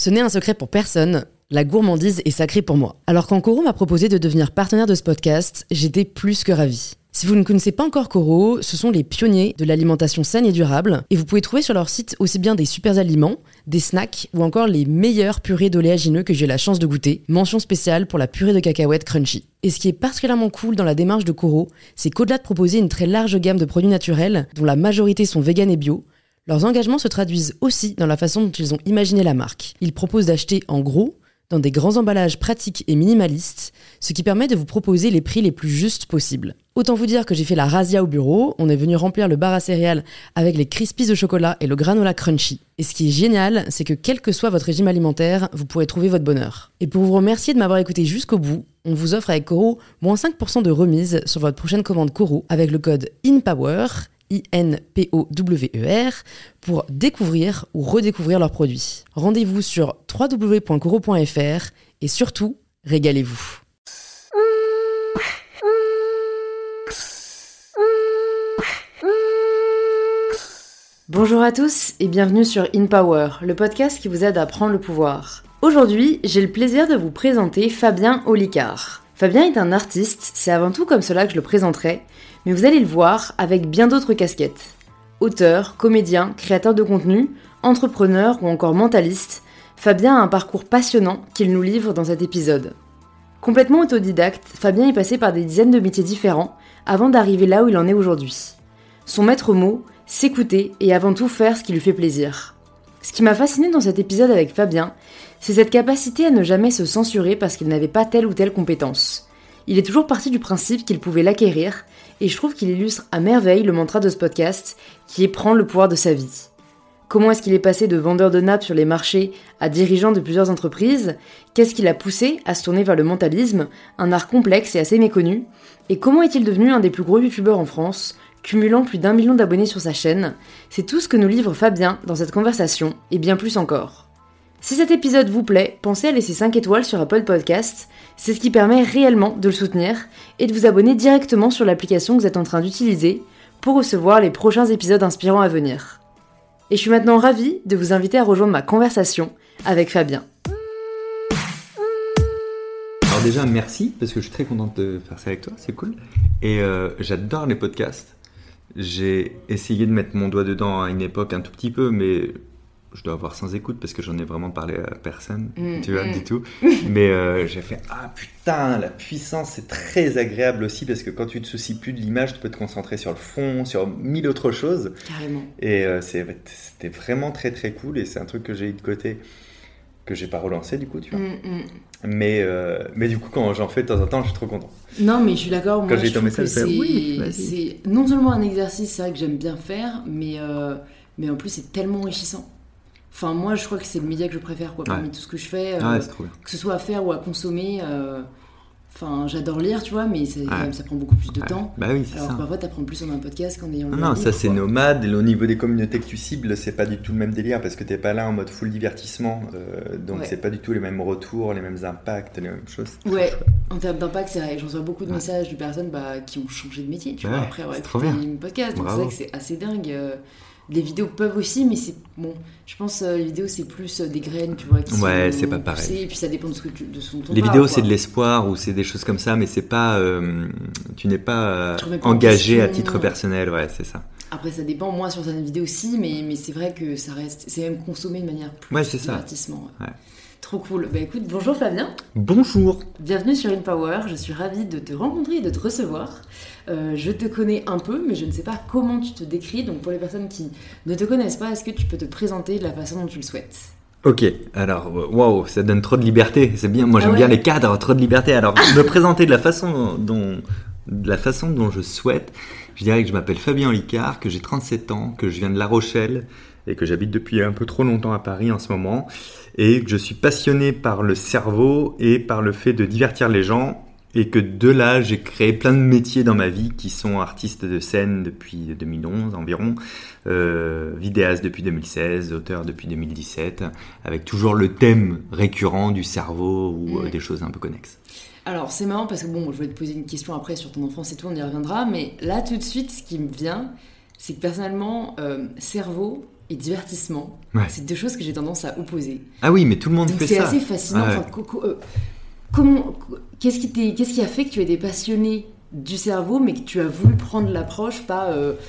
Ce n'est un secret pour personne, la gourmandise est sacrée pour moi. Alors quand Koro m'a proposé de devenir partenaire de ce podcast, j'étais plus que ravie. Si vous ne connaissez pas encore Koro, ce sont les pionniers de l'alimentation saine et durable, et vous pouvez trouver sur leur site aussi bien des super aliments, des snacks ou encore les meilleures purées d'oléagineux que j'ai eu la chance de goûter. Mention spéciale pour la purée de cacahuètes crunchy. Et ce qui est particulièrement cool dans la démarche de Koro, c'est qu'au-delà de proposer une très large gamme de produits naturels, dont la majorité sont véganes et bio, leurs engagements se traduisent aussi dans la façon dont ils ont imaginé la marque. Ils proposent d'acheter en gros, dans des grands emballages pratiques et minimalistes, ce qui permet de vous proposer les prix les plus justes possibles. Autant vous dire que j'ai fait la razzia au bureau, on est venu remplir le bar à céréales avec les Crispies au chocolat et le granola crunchy. Et ce qui est génial, c'est que quel que soit votre régime alimentaire, vous pourrez trouver votre bonheur. Et pour vous remercier de m'avoir écouté jusqu'au bout, on vous offre avec Koro moins 5% de remise sur votre prochaine commande Koro avec le code INPOWER, INPOWER, pour découvrir ou redécouvrir leurs produits. Rendez-vous sur www.koro.fr et surtout, régalez-vous. Bonjour à tous et bienvenue sur InPower, le podcast qui vous aide à prendre le pouvoir. Aujourd'hui, j'ai le plaisir de vous présenter Fabien Olicard. Fabien est un artiste, c'est avant tout comme cela que je le présenterai, mais vous allez le voir avec bien d'autres casquettes. Auteur, comédien, créateur de contenu, entrepreneur ou encore mentaliste, Fabien a un parcours passionnant qu'il nous livre dans cet épisode. Complètement autodidacte, Fabien est passé par des dizaines de métiers différents avant d'arriver là où il en est aujourd'hui. Son maître mot, s'écouter et avant tout faire ce qui lui fait plaisir. Ce qui m'a fasciné dans cet épisode avec Fabien, c'est cette capacité à ne jamais se censurer parce qu'il n'avait pas telle ou telle compétence. Il est toujours parti du principe qu'il pouvait l'acquérir, et je trouve qu'il illustre à merveille le mantra de ce podcast, qui est prendre le pouvoir de sa vie. Comment est-ce qu'il est passé de vendeur de nappes sur les marchés à dirigeant de plusieurs entreprises? Qu'est-ce qui l'a poussé à se tourner vers le mentalisme, un art complexe et assez méconnu? Et comment est-il devenu un des plus gros youtubeurs en France, cumulant plus d'1 million d'abonnés sur sa chaîne? C'est tout ce que nous livre Fabien dans cette conversation, et bien plus encore. Si cet épisode vous plaît, pensez à laisser 5 étoiles sur Apple Podcast, c'est ce qui permet réellement de le soutenir, et de vous abonner directement sur l'application que vous êtes en train d'utiliser pour recevoir les prochains épisodes inspirants à venir. Et je suis maintenant ravie de vous inviter à rejoindre ma conversation avec Fabien. Alors déjà, merci, parce que je suis très contente de faire ça avec toi, c'est cool. Et j'adore les podcasts. J'ai essayé de mettre mon doigt dedans à une époque un tout petit peu, mais je dois avoir sans écoute parce que j'en ai vraiment parlé à personne, tu vois, du tout. Mais j'ai fait, ah putain, la puissance, c'est très agréable aussi parce que quand tu te soucies plus de l'image, tu peux te concentrer sur le fond, sur 1000 autres choses. Carrément. Et c'était vraiment très très cool et c'est un truc que j'ai eu de côté, que j'ai pas relancé du coup, tu vois. Mais du coup, quand j'en fais de temps en temps, je suis trop content. Non, mais je suis d'accord. Moi, quand j'ai je ton trouve message, que c'est non seulement un exercice, c'est vrai que j'aime bien faire, mais en plus, c'est tellement enrichissant. Enfin, moi, je crois que c'est le média que je préfère, quoi, parmi tout ce que je fais, c'est trop bien. que ce soit à faire ou à consommer. Enfin, j'adore lire, tu vois, mais ça prend beaucoup plus de temps. Bah oui, c'est alors ça. que parfois, t'apprends plus en un podcast qu'en ayant le Non, livre, ça c'est quoi. nomade. Et au niveau des communautés que tu cibles, c'est pas du tout le même délire parce que t'es pas là en mode full divertissement. Donc c'est pas du tout les mêmes retours, les mêmes impacts, les mêmes choses. Ouais, en termes d'impact, c'est vrai. J'en reçois beaucoup de messages de personnes qui ont changé de métier, tu vois, après avoir écouté une podcast. Donc c'est vrai que c'est assez dingue. Les vidéos peuvent aussi, mais c'est bon. Je pense les vidéos c'est plus des graines, tu vois. Qui sont c'est pas pareil. Poussées, et puis ça dépend de ce dont on les parle, vidéos, quoi. c'est de l'espoir ou c'est des choses comme ça, mais c'est pas. Tu n'es pas engagé à titre personnel, ouais, c'est ça. Après, ça dépend. Moi, sur certaines vidéos aussi, mais c'est vrai que ça reste. C'est même consommé de manière plus divertissement. Ouais. Trop cool. Bah écoute, bonjour Fabien. Bonjour. Bienvenue sur InPower. Je suis ravie de te rencontrer et de te recevoir. Je te connais un peu, mais je ne sais pas comment tu te décris. Donc pour les personnes qui ne te connaissent pas, est-ce que tu peux te présenter de la façon dont tu le souhaites? Ok, alors, waouh, ça donne trop de liberté. C'est bien, moi j'aime bien les cadres, trop de liberté. Alors, me présenter de la façon dont je souhaite, je dirais que je m'appelle Fabien Olicard, que j'ai 37 ans, que je viens de La Rochelle et que j'habite depuis un peu trop longtemps à Paris en ce moment. Et que je suis passionné par le cerveau et par le fait de divertir les gens et que de là, j'ai créé plein de métiers dans ma vie qui sont artiste de scène depuis 2011 environ, vidéaste depuis 2016, auteur depuis 2017, avec toujours le thème récurrent du cerveau ou des choses un peu connexes. Alors, c'est marrant parce que bon, je vais te poser une question après sur ton enfance et tout, on y reviendra, mais là, tout de suite, ce qui me vient, c'est que personnellement, cerveau, et divertissement, c'est deux choses que j'ai tendance à opposer. Ah oui, mais tout le monde donc fait ça. ça. C'est assez fascinant. Qu'est-ce qui a fait que tu étais passionné du cerveau, mais que tu as voulu prendre l'approche pas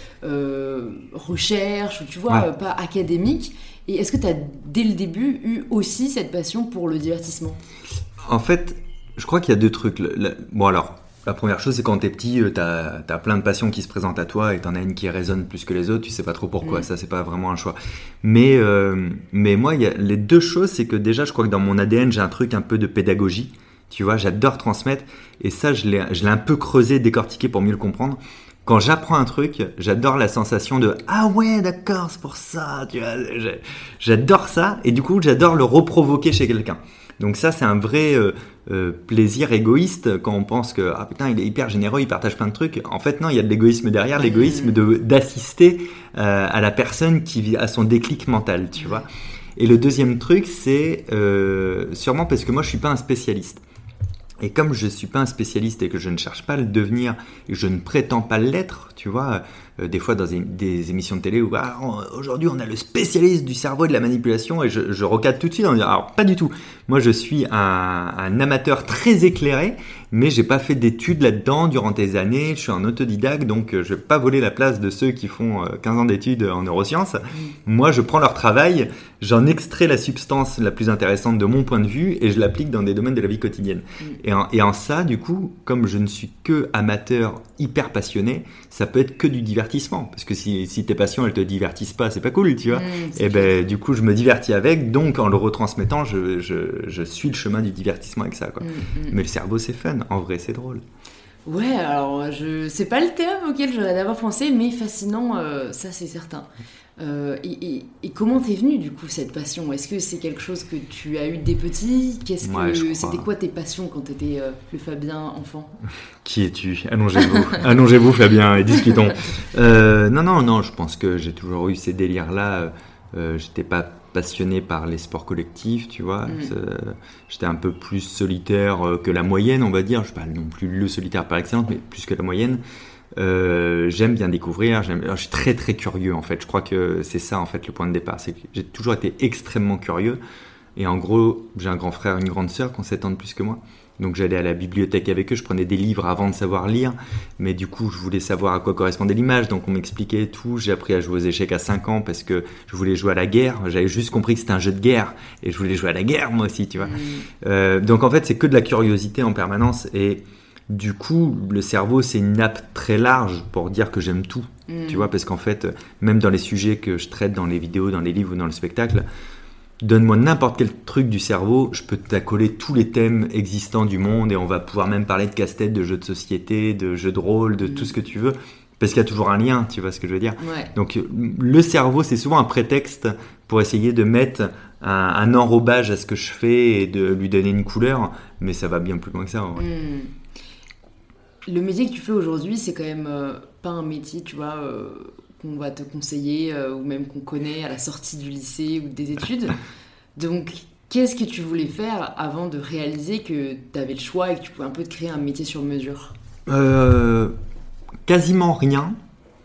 recherche, ou tu vois, pas académique. Et est-ce que tu as, dès le début, eu aussi cette passion pour le divertissement ? En fait, je crois qu'il y a deux trucs. Bon alors, la première chose, c'est quand t'es petit, t'as plein de passions qui se présentent à toi et t'en as une qui résonne plus que les autres, tu sais pas trop pourquoi, ça c'est pas vraiment un choix. Mais moi, les deux choses, c'est que déjà, je crois que dans mon ADN, j'ai un truc un peu de pédagogie. Tu vois, j'adore transmettre et ça, je l'ai un peu creusé, décortiqué pour mieux le comprendre. Quand j'apprends un truc, j'adore la sensation de « Ah ouais, d'accord, c'est pour ça !» Tu vois, j'adore ça et du coup, j'adore le reprovoquer chez quelqu'un. Donc ça, c'est un vrai plaisir égoïste quand on pense que « Ah putain, il est hyper généreux, il partage plein de trucs. » En fait, non, il y a de l'égoïsme derrière, l'égoïsme d'assister à la personne qui a son déclic mental, tu vois. Et le deuxième truc, c'est sûrement parce que moi, je suis pas un spécialiste. Et comme je ne suis pas un spécialiste et que je ne cherche pas à le devenir, et je ne prétends pas l'être, tu vois, des fois dans des émissions de télé où aujourd'hui on a le spécialiste du cerveau et de la manipulation, et je recadre tout de suite en disant alors pas du tout. Moi je suis un amateur très éclairé, mais j'ai pas fait d'études là-dedans durant des années, je suis un autodidacte, donc je vais pas voler la place de ceux qui font 15 ans d'études en neurosciences. Moi je prends leur travail, j'en extrais la substance la plus intéressante de mon point de vue et je l'applique dans des domaines de la vie quotidienne. Et en ça, du coup, comme je ne suis que amateur hyper passionné, ça peut être que du divertissement. Parce que si tes passions, elles te divertissent pas, c'est pas cool, tu vois. Et ben, du coup, je me divertis avec. Donc, en le retransmettant, je suis le chemin du divertissement avec ça, quoi. Mais le cerveau, c'est fun. En vrai, c'est drôle. Ouais, alors, c'est pas le thème auquel j'aurais d'abord pensé, mais fascinant, ça, c'est certain. Et comment t'es venue du coup cette passion ? Est-ce que c'est quelque chose que tu as eu dès petit ? C'était quoi tes passions quand t'étais le Fabien enfant ? Qui es-tu ? Allongez-vous Fabien et discutons. Non, je pense que j'ai toujours eu ces délires-là. J'étais pas passionné par les sports collectifs, tu vois. J'étais un peu plus solitaire que la moyenne, on va dire. Je suis pas non plus le solitaire par excellence, mais plus que la moyenne. J'aime bien découvrir, je suis très très curieux en fait, je crois que c'est ça en fait le point de départ, c'est que j'ai toujours été extrêmement curieux et en gros j'ai un grand frère et une grande sœur qui ont 7 ans de plus que moi, donc j'allais à la bibliothèque avec eux, je prenais des livres avant de savoir lire, mais du coup je voulais savoir à quoi correspondait l'image, donc on m'expliquait tout. J'ai appris à jouer aux échecs à 5 ans parce que je voulais jouer à la guerre, j'avais juste compris que c'était un jeu de guerre et je voulais jouer à la guerre moi aussi, tu vois. Donc en fait c'est que de la curiosité en permanence et du coup, le cerveau, c'est une nappe très large pour dire que j'aime tout, tu vois, parce qu'en fait, même dans les sujets que je traite dans les vidéos, dans les livres ou dans le spectacle, donne-moi n'importe quel truc du cerveau, je peux t'accoler tous les thèmes existants du monde et on va pouvoir même parler de casse-tête, de jeux de société, de jeux de rôle, de tout ce que tu veux, parce qu'il y a toujours un lien, tu vois ce que je veux dire. Ouais. Donc, le cerveau, c'est souvent un prétexte pour essayer de mettre un enrobage à ce que je fais et de lui donner une couleur, mais ça va bien plus loin que ça. Ouais. Le métier que tu fais aujourd'hui, c'est quand même pas un métier, tu vois, qu'on va te conseiller ou même qu'on connaît à la sortie du lycée ou des études. Donc, qu'est-ce que tu voulais faire avant de réaliser que tu avais le choix et que tu pouvais un peu te créer un métier sur mesure ? Quasiment rien.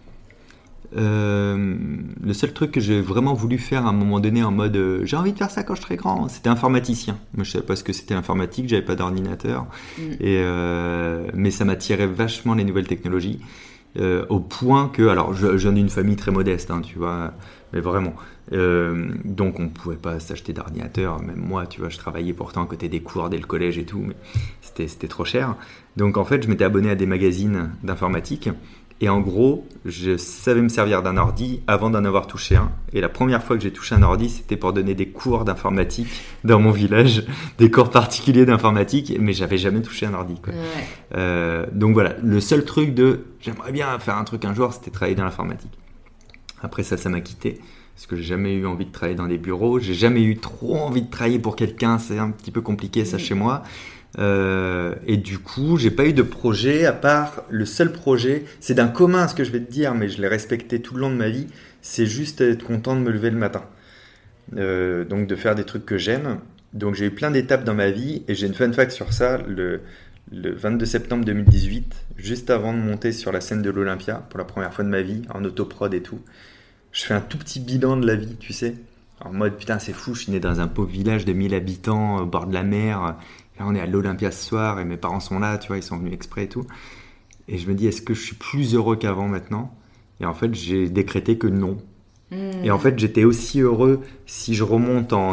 Le seul truc que j'ai vraiment voulu faire à un moment donné en mode j'ai envie de faire ça quand je serai grand, c'était informaticien. Moi je savais pas ce que c'était informatique, j'avais pas d'ordinateur mais ça m'attirait vachement les nouvelles technologies au point que, alors je viens d'une famille très modeste, hein, tu vois, mais vraiment donc on pouvait pas s'acheter d'ordinateur, même moi, tu vois, je travaillais pourtant à côté des cours dès le collège et tout, mais c'était trop cher. Donc en fait je m'étais abonné à des magazines d'informatique. Et en gros, je savais me servir d'un ordi avant d'en avoir touché un. Et la première fois que j'ai touché un ordi, c'était pour donner des cours d'informatique dans mon village, des cours particuliers d'informatique, mais j'avais jamais touché un ordi, quoi. Donc voilà, le seul truc j'aimerais bien faire un truc un jour, c'était travailler dans l'informatique. Après ça m'a quitté, parce que j'ai jamais eu envie de travailler dans des bureaux, j'ai jamais eu trop envie de travailler pour quelqu'un, c'est un petit peu compliqué ça chez moi. Et du coup j'ai pas eu de projet, à part le seul projet, c'est d'un commun ce que je vais te dire, mais je l'ai respecté tout le long de ma vie, c'est juste être content de me lever le matin, donc de faire des trucs que j'aime. Donc j'ai eu plein d'étapes dans ma vie et j'ai une fun fact sur ça. Le 22 septembre 2018, juste avant de monter sur la scène de l'Olympia pour la première fois de ma vie en autoprod et tout, je fais un tout petit bilan de la vie, tu sais. En mode, putain, c'est fou, je suis né dans un pauvre village de 1000 habitants, au bord de la mer. Là, on est à l'Olympia ce soir et mes parents sont là, tu vois, ils sont venus exprès et tout. Et je me dis, est-ce que je suis plus heureux qu'avant maintenant ? Et en fait, j'ai décrété que non. Et en fait, j'étais aussi heureux si je remonte en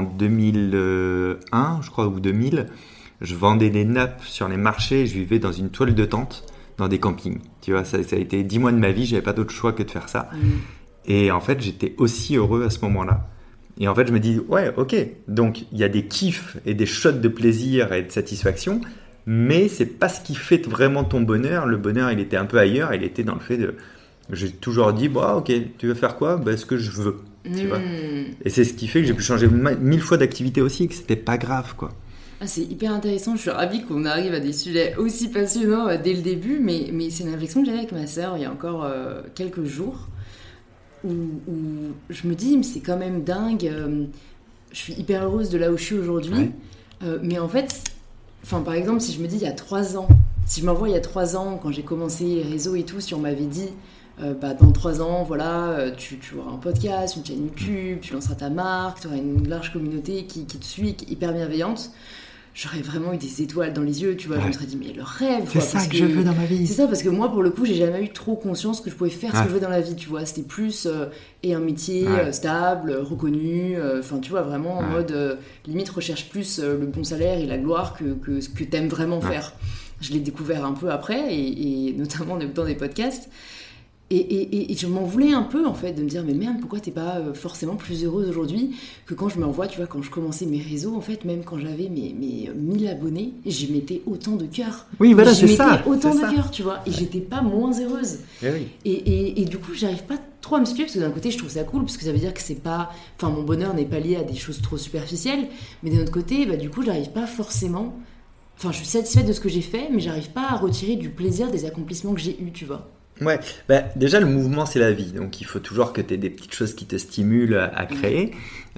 2001, je crois, ou 2000. Je vendais des nappes sur les marchés et je vivais dans une toile de tente, dans des campings. Tu vois, ça a été 10 mois de ma vie, j'avais pas d'autre choix que de faire ça. Et en fait, j'étais aussi heureux à ce moment-là. Et en fait, je me dis, ouais, ok, donc il y a des kiffs et des shots de plaisir et de satisfaction, mais c'est pas ce qui fait vraiment ton bonheur. Le bonheur, il était un peu ailleurs, il était dans le fait de... J'ai toujours dit, bah, ok, tu veux faire quoi ? Bah, ce que je veux, tu vois. Et c'est ce qui fait que j'ai pu changer 1000 fois d'activité aussi, et que c'était pas grave, quoi. Ah, c'est hyper intéressant, je suis ravie qu'on arrive à des sujets aussi passionnants dès le début, mais c'est une réflexion que j'avais avec ma sœur il y a encore quelques jours, où je me dis, mais c'est quand même dingue, je suis hyper heureuse de là où je suis aujourd'hui, mais en fait, par exemple, si je me dis il y a 3 ans, si je m'envoie il y a 3 ans, quand j'ai commencé les réseaux et tout, si on m'avait dit, dans 3 ans, voilà, tu auras un podcast, une chaîne YouTube, tu lanceras ta marque, tu auras une large communauté qui te suit, qui est hyper bienveillante, j'aurais vraiment eu des étoiles dans les yeux, tu vois, je me serais dit, mais le rêve, c'est ça que je veux dans ma vie. C'est ça, parce que moi, pour le coup, j'ai jamais eu trop conscience que je pouvais faire ce que je veux dans la vie, tu vois, c'était plus et un métier stable, reconnu, tu vois, vraiment en mode, limite, recherche plus le bon salaire et la gloire que ce que t'aimes vraiment faire. Je l'ai découvert un peu après, et notamment en écoutant des podcasts. Et je m'en voulais un peu, en fait, de me dire, mais merde, pourquoi t'es pas forcément plus heureuse aujourd'hui que quand je m'envoie, tu vois, quand je commençais mes réseaux, en fait, même quand j'avais mes 1000 abonnés, j'y mettais autant de cœur. Oui, voilà, c'est ça. J'y mettais autant de cœur, tu vois, et j'étais pas moins heureuse. Et du coup, j'arrive pas trop à me situer, parce que d'un côté, je trouve ça cool, parce que ça veut dire que c'est pas... mon bonheur n'est pas lié à des choses trop superficielles, mais d'un autre côté, du coup, j'arrive pas forcément... je suis satisfaite de ce que j'ai fait, mais j'arrive pas à retirer du plaisir des accomplissements que j'ai eus, tu vois. Ouais, déjà le mouvement c'est la vie, donc il faut toujours que tu aies des petites choses qui te stimulent à créer,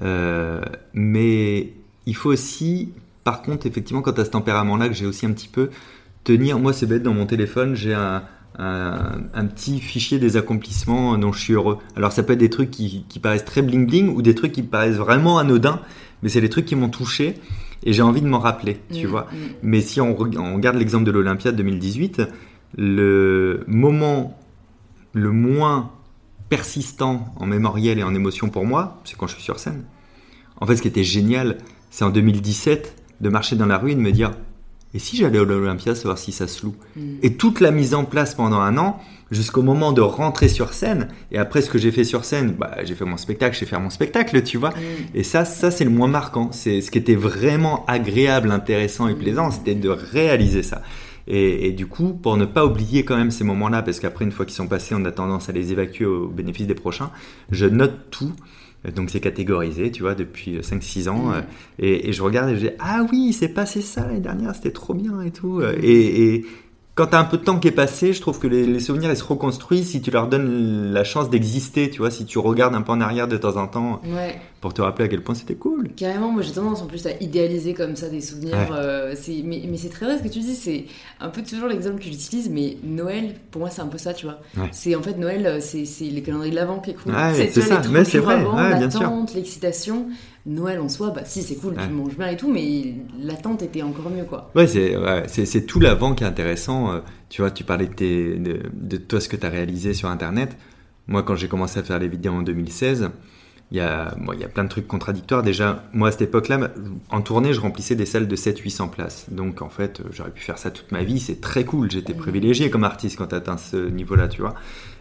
mais il faut aussi, par contre effectivement quand tu as ce tempérament-là que j'ai aussi un petit peu, tenir, moi c'est bête, dans mon téléphone j'ai un petit fichier des accomplissements dont je suis heureux. Alors ça peut être des trucs qui paraissent très bling bling ou des trucs qui paraissent vraiment anodins, mais c'est des trucs qui m'ont touché et j'ai envie de m'en rappeler, tu vois. Mais si on regarde l'exemple de l'Olympia de 2018, le moment le moins persistant en mémoriel et en émotion pour moi, c'est quand je suis sur scène. En fait, ce qui était génial, c'est en 2017 de marcher dans la rue et de me dire « Et si j'allais à l'Olympia, savoir si ça se loue ?» Et toute la mise en place pendant 1 an, jusqu'au moment de rentrer sur scène, et après ce que j'ai fait sur scène, j'ai fait mon spectacle, je sais faire mon spectacle, tu vois. Et ça c'est le moins marquant. C'est ce qui était vraiment agréable, intéressant et plaisant, c'était de réaliser ça. Et du coup, pour ne pas oublier quand même ces moments-là, parce qu'après, une fois qu'ils sont passés, on a tendance à les évacuer au bénéfice des prochains, je note tout. Donc c'est catégorisé, tu vois, depuis 5-6 ans. Et je regarde et je dis, ah oui, il s'est passé ça l'année dernière, c'était trop bien et tout. Et quand tu as un peu de temps qui est passé, je trouve que les souvenirs, ils se reconstruisent si tu leur donnes la chance d'exister, tu vois, si tu regardes un peu en arrière de temps en temps pour te rappeler à quel point c'était cool. Carrément, moi j'ai tendance en plus à idéaliser comme ça des souvenirs. Mais c'est très vrai ce que tu dis, c'est un peu toujours l'exemple que j'utilise, mais Noël, pour moi c'est un peu ça, tu vois. C'est en fait Noël, c'est les calendriers de l'Avent qui est cool. C'est ça, mais c'est vrai, bien sûr. L'attente, l'excitation. Noël en soi, si c'est cool, tu manges bien et tout, mais l'attente était encore mieux, quoi. C'est tout l'avant qui est intéressant. Tu vois, tu parlais de toi, ce que tu as réalisé sur Internet. Moi, quand j'ai commencé à faire les vidéos en 2016, il y a plein de trucs contradictoires. Déjà, moi, à cette époque-là, en tournée, je remplissais des salles de 700-800 places. Donc, en fait, j'aurais pu faire ça toute ma vie. C'est très cool. J'étais privilégié comme artiste quand tu atteins ce niveau-là, tu vois.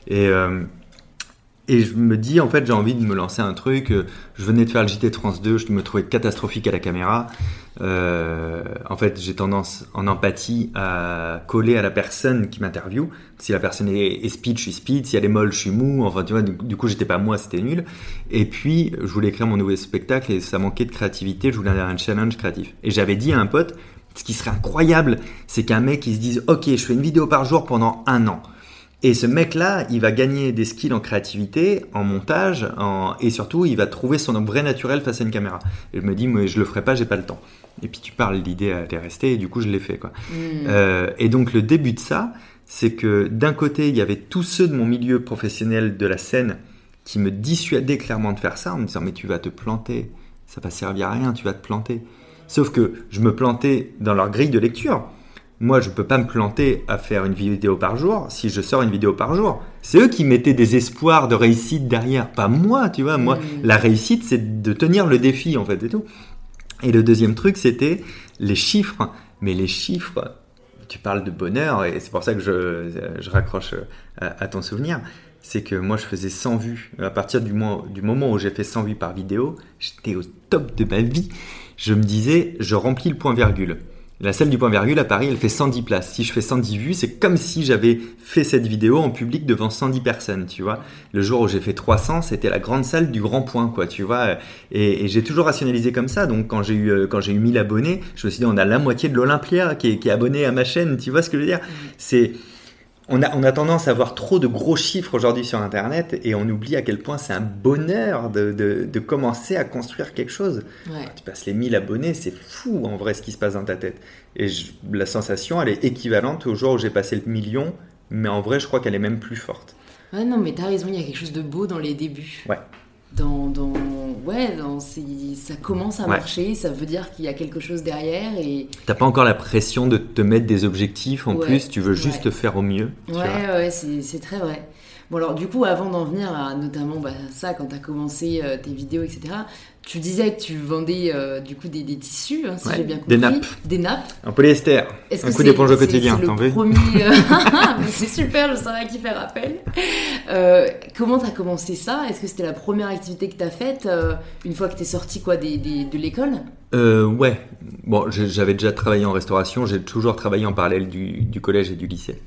Et je me dis, en fait, j'ai envie de me lancer un truc. Je venais de faire le JT de France 2, je me trouvais catastrophique à la caméra. En fait, j'ai tendance, en empathie, à coller à la personne qui m'interviewe. Si la personne est speed, je suis speed. Si elle est molle, je suis mou. Enfin, tu vois, du coup, j'étais pas moi, c'était nul. Et puis, je voulais écrire mon nouveau spectacle et ça manquait de créativité. Je voulais un challenge créatif. Et j'avais dit à un pote, ce qui serait incroyable, c'est qu'un mec, il se dise, OK, je fais une vidéo par jour pendant 1 an. Et ce mec-là, il va gagner des skills en créativité, en montage, et surtout, il va trouver son vrai naturel face à une caméra. Et je me dis, mais je le ferai pas, j'ai pas le temps. Et puis tu parles, l'idée elle est restée, et du coup, je l'ai fait, quoi. Et donc, le début de ça, c'est que d'un côté, il y avait tous ceux de mon milieu professionnel de la scène qui me dissuadaient clairement de faire ça en me disant mais tu vas te planter, ça va servir à rien, tu vas te planter. Sauf que je me plantais dans leur grille de lecture. Moi, je peux pas me planter à faire une vidéo par jour si je sors une vidéo par jour. C'est eux qui mettaient des espoirs de réussite derrière, pas moi, tu vois. Moi, la réussite, c'est de tenir le défi, en fait, et tout. Et le deuxième truc, c'était les chiffres. Mais les chiffres, tu parles de bonheur, et c'est pour ça que je raccroche à ton souvenir. C'est que moi, je faisais 100 vues. À partir du moment où j'ai fait 100 vues par vidéo, j'étais au top de ma vie. Je me disais, je remplis le point-virgule. La salle du point-virgule à Paris, elle fait 110 places. Si je fais 110 vues, c'est comme si j'avais fait cette vidéo en public devant 110 personnes, tu vois. Le jour où j'ai fait 300, c'était la grande salle du Grand Point, quoi, tu vois. Et j'ai toujours rationalisé comme ça. Donc, quand j'ai eu 1000 abonnés, je me suis dit, on a la moitié de l'Olympia qui est abonné à ma chaîne, tu vois ce que je veux dire? On a tendance à avoir trop de gros chiffres aujourd'hui sur Internet et on oublie à quel point c'est un bonheur de commencer à construire quelque chose. Ouais. Tu passes les 1000 abonnés, c'est fou en vrai ce qui se passe dans ta tête. Et la sensation, elle est équivalente au jour où j'ai passé le million, mais en vrai, je crois qu'elle est même plus forte. Ouais, non, mais t'as raison, il y a quelque chose de beau dans les débuts. Ouais. Ça commence à marcher, ça veut dire qu'il y a quelque chose derrière et... T'as pas encore la pression de te mettre des objectifs en plus, tu veux juste faire au mieux. Ouais, c'est très vrai. Bon alors du coup, avant d'en venir à notamment ça, quand t'as commencé tes vidéos, etc., tu disais que tu vendais du coup des tissus, hein, si j'ai bien compris. Des nappes. En polyester. Un coup d'éponge au quotidien, t'en veux? C'est super, je saurais à qui faire appel. Comment t'as commencé ça? Est-ce que c'était la première activité que t'as faite une fois que t'es sorti de l'école? Ouais. Bon, j'avais déjà travaillé en restauration, j'ai toujours travaillé en parallèle du collège et du lycée.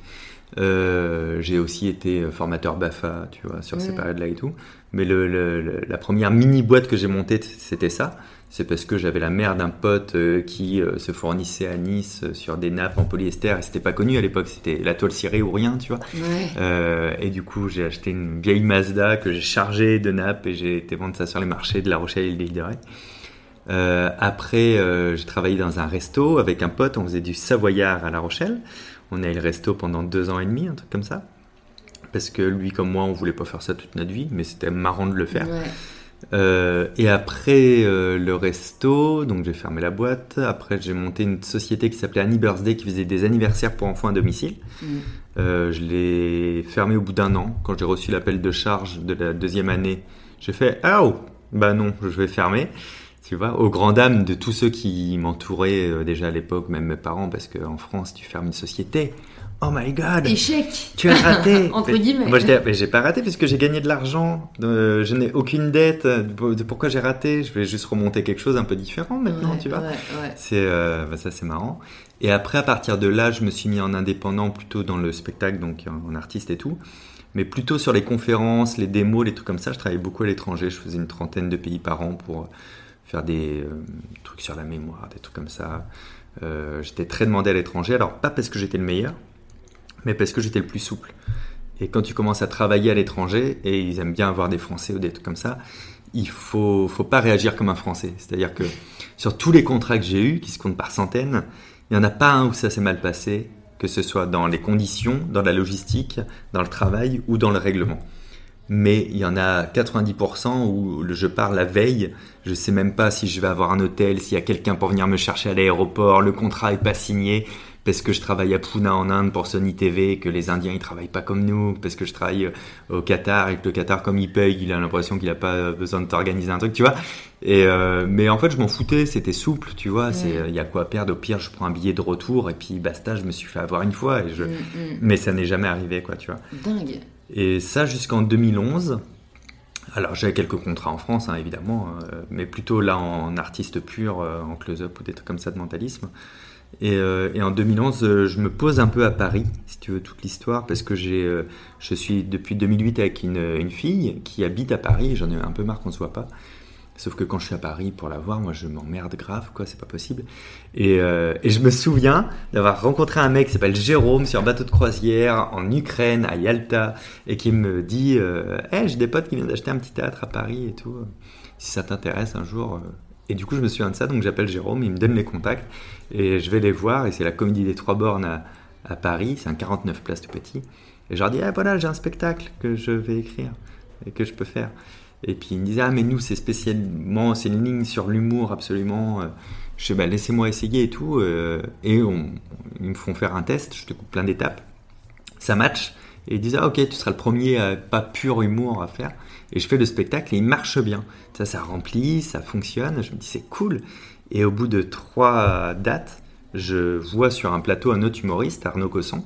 J'ai aussi été formateur BAFA, tu vois, sur ces périodes-là et tout. Mais la première mini-boîte que j'ai montée, c'était ça. C'est parce que j'avais la mère d'un pote qui se fournissait à Nice sur des nappes en polyester. Et c'était pas connu à l'époque, c'était la toile cirée ou rien, tu vois. Ouais. Et du coup, j'ai acheté une vieille Mazda que j'ai chargée de nappes et j'ai été vendre ça sur les marchés de La Rochelle et de l'Île de Ré. Après, j'ai travaillé dans un resto avec un pote, on faisait du savoyard à La Rochelle. On a eu le resto pendant 2 ans et demi, un truc comme ça. Parce que lui comme moi, on voulait pas faire ça toute notre vie, mais c'était marrant de le faire. Ouais. Et après le resto, donc j'ai fermé la boîte. Après, j'ai monté une société qui s'appelait Annie Birthday, qui faisait des anniversaires pour enfants à domicile. Je l'ai fermé au bout d'1 an. Quand j'ai reçu l'appel de charge de la 2e année, j'ai fait « Ah oh, bah non, je vais fermer ». Tu vois, aux grandes dames de tous ceux qui m'entouraient déjà à l'époque, même mes parents, parce qu'en France, tu fermes une société. Oh my God! Échec! Tu as raté! Entre guillemets. Moi, j'ai pas raté puisque j'ai gagné de l'argent. Je n'ai aucune dette. Pourquoi j'ai raté? Je vais juste remonter quelque chose un peu différent maintenant, tu vois. Ouais. Ça, c'est marrant. Et après, à partir de là, je me suis mis en indépendant plutôt dans le spectacle, donc en artiste et tout. Mais plutôt sur les conférences, les démos, les trucs comme ça. Je travaillais beaucoup à l'étranger. Je faisais une 30aine de pays par an pour faire des trucs sur la mémoire, des trucs comme ça. J'étais très demandé à l'étranger, alors pas parce que j'étais le meilleur, mais parce que j'étais le plus souple. Et quand tu commences à travailler à l'étranger, et ils aiment bien avoir des Français ou des trucs comme ça, il faut pas réagir comme un Français. C'est-à-dire que sur tous les contrats que j'ai eus, qui se comptent par centaines, il n'y en a pas un où ça s'est mal passé, que ce soit dans les conditions, dans la logistique, dans le travail ou dans le règlement. Mais il y en a 90% où je pars la veille, je sais même pas si je vais avoir un hôtel, s'il y a quelqu'un pour venir me chercher à l'aéroport, le contrat est pas signé, parce que je travaille à Pune en Inde pour Sony TV, que les Indiens ils travaillent pas comme nous, parce que je travaille au Qatar et que le Qatar comme il paye, il a l'impression qu'il a pas besoin de t'organiser un truc, tu vois. Mais en fait je m'en foutais, c'était souple, tu vois. Il y a quoi à perdre, au pire je prends un billet de retour et puis basta, je me suis fait avoir une fois, mais ça n'est jamais arrivé, quoi, tu vois. Dingue. Et ça jusqu'en 2011. Alors j'avais quelques contrats en France, hein, évidemment, mais plutôt là en artiste pur, en close-up ou des trucs comme ça de mentalisme. Et en 2011, je me pose un peu à Paris, si tu veux toute l'histoire, parce que je suis depuis 2008 avec une fille qui habite à Paris, j'en ai un peu marre qu'on ne se voit pas. Sauf que quand je suis à Paris pour la voir, moi je m'emmerde grave, quoi, c'est pas possible. Et je me souviens d'avoir rencontré un mec qui s'appelle Jérôme sur un bateau de croisière en Ukraine, à Yalta, et qui me dit hey, j'ai des potes qui viennent d'acheter un petit théâtre à Paris et tout, si ça t'intéresse un jour. Et du coup je me souviens de ça, donc j'appelle Jérôme, il me donne les contacts, et je vais les voir, et c'est la Comédie des Trois Bornes à Paris, c'est un 49 places tout petit. Et je leur dis voilà, j'ai un spectacle que je vais écrire. et que je peux faire. Et puis il me disait, ah mais nous c'est spécialement, c'est une ligne sur l'humour absolument. Je sais, laissez-moi essayer et tout. Ils me font faire un test, je te coupe plein d'étapes. Ça match. Et ils disent, ah ok, tu seras le premier pas pur humour à faire. Et je fais le spectacle et il marche bien. Ça remplit, ça fonctionne. Je me dis, c'est cool. Et au bout de 3 dates, je vois sur un plateau un autre humoriste, Arnaud Cosson.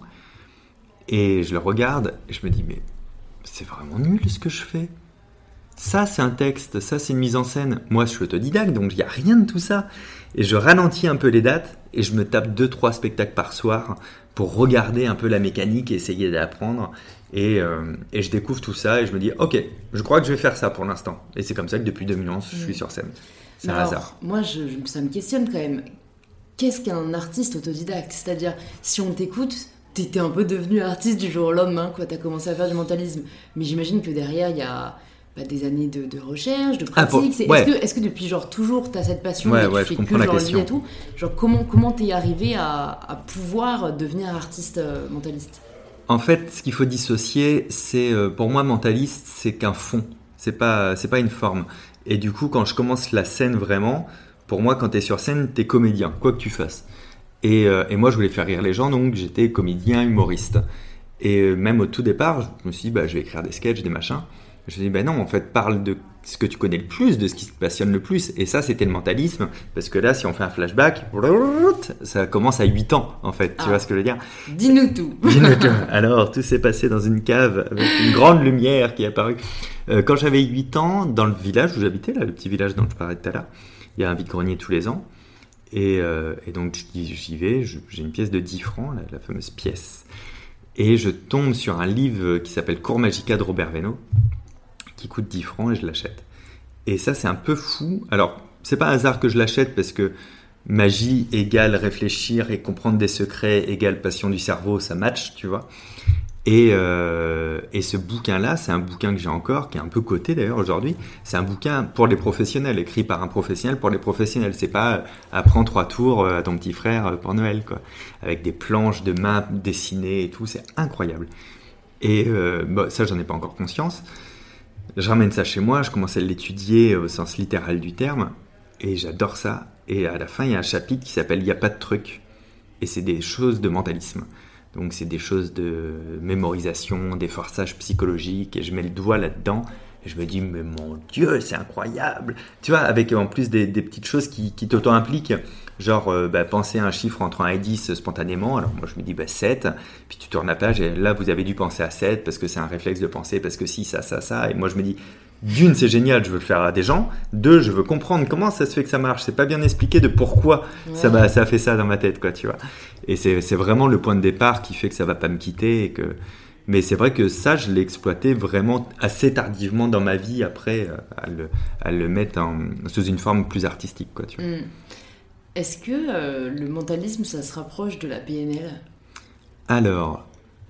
Et je le regarde et je me dis, mais c'est vraiment nul ce que je fais. Ça, c'est un texte, ça, c'est une mise en scène. Moi, je suis autodidacte, donc il n'y a rien de tout ça. Et je ralentis un peu les dates et je me tape 2-3 spectacles par soir pour regarder un peu la mécanique et essayer d'apprendre. Et je découvre tout ça et je me dis, ok, je crois que je vais faire ça pour l'instant. Et c'est comme ça que depuis 2011, je suis sur scène. C'est un hasard. Moi, ça me questionne quand même. Qu'est-ce qu'un artiste autodidacte ? C'est-à-dire, si on t'écoute, t'étais un peu devenu artiste du jour au lendemain, quoi. T'as commencé à faire du mentalisme. Mais j'imagine que derrière, il y a des années de recherche, de pratique. Est-ce que depuis toujours t'as cette passion et tu fais que lire et tout ? Genre comment t'es arrivé à pouvoir devenir artiste mentaliste ? En fait, ce qu'il faut dissocier, c'est pour moi mentaliste, c'est qu'un fond. C'est pas une forme. Et du coup, quand je commence la scène vraiment, pour moi, quand t'es sur scène, t'es comédien, quoi que tu fasses. Et moi, je voulais faire rire les gens, donc j'étais comédien, humoriste. Et même au tout départ, je me suis dit, je vais écrire des sketchs, des machins. Je me suis dit, non, en fait, parle de ce que tu connais le plus, de ce qui te passionne le plus. Et ça, c'était le mentalisme. Parce que là, si on fait un flashback, ça commence à 8 ans, en fait. Tu vois ce que je veux dire ? Dis-nous tout. Alors, tout s'est passé dans une cave avec une grande lumière qui est apparue. Quand j'avais 8 ans, dans le village où j'habitais, là, le petit village dont je parlais tout à l'heure, il y a un vide-grenier tous les ans. Et donc, j'y vais. J'ai une pièce de 10 francs, la fameuse pièce. Et je tombe sur un livre qui s'appelle Cours Magica de Robert Veno, qui coûte 10 francs et je l'achète. Et ça, c'est un peu fou. Alors, c'est pas un hasard que je l'achète parce que magie égale réfléchir et comprendre des secrets égale passion du cerveau, ça match, tu vois. Et ce bouquin-là, c'est un bouquin que j'ai encore, qui est un peu coté d'ailleurs aujourd'hui. C'est un bouquin pour les professionnels, écrit par un professionnel pour les professionnels. C'est pas apprends 3 tours à ton petit frère pour Noël, quoi. Avec des planches de mains dessinées et tout, c'est incroyable. Et ça, j'en ai pas encore conscience. Je ramène ça chez moi, je commence à l'étudier au sens littéral du terme, et j'adore ça. Et à la fin, il y a un chapitre qui s'appelle « Il n'y a pas de truc ». Et c'est des choses de mentalisme. Donc c'est des choses de mémorisation, des forçages psychologiques, et je mets le doigt là-dedans, et je me dis, mais mon Dieu, c'est incroyable. Tu vois, avec en plus des petites choses qui t'auto-impliquent, genre penser à un chiffre entre 1 et 10 spontanément. Alors moi je me dis 7, puis tu tournes la page, et là vous avez dû penser à 7, parce que c'est un réflexe de penser, parce que si, ça, et moi je me dis, d'une, c'est génial, je veux le faire à des gens, 2, je veux comprendre comment ça se fait que ça marche, c'est pas bien expliqué de pourquoi ça a fait ça dans ma tête, quoi, tu vois. Et c'est vraiment le point de départ qui fait que ça va pas me quitter, mais c'est vrai que ça, je l'ai exploité vraiment assez tardivement dans ma vie, après, à le mettre sous une forme plus artistique, quoi, tu vois. Est-ce que le mentalisme, ça se rapproche de la PNL ? Alors,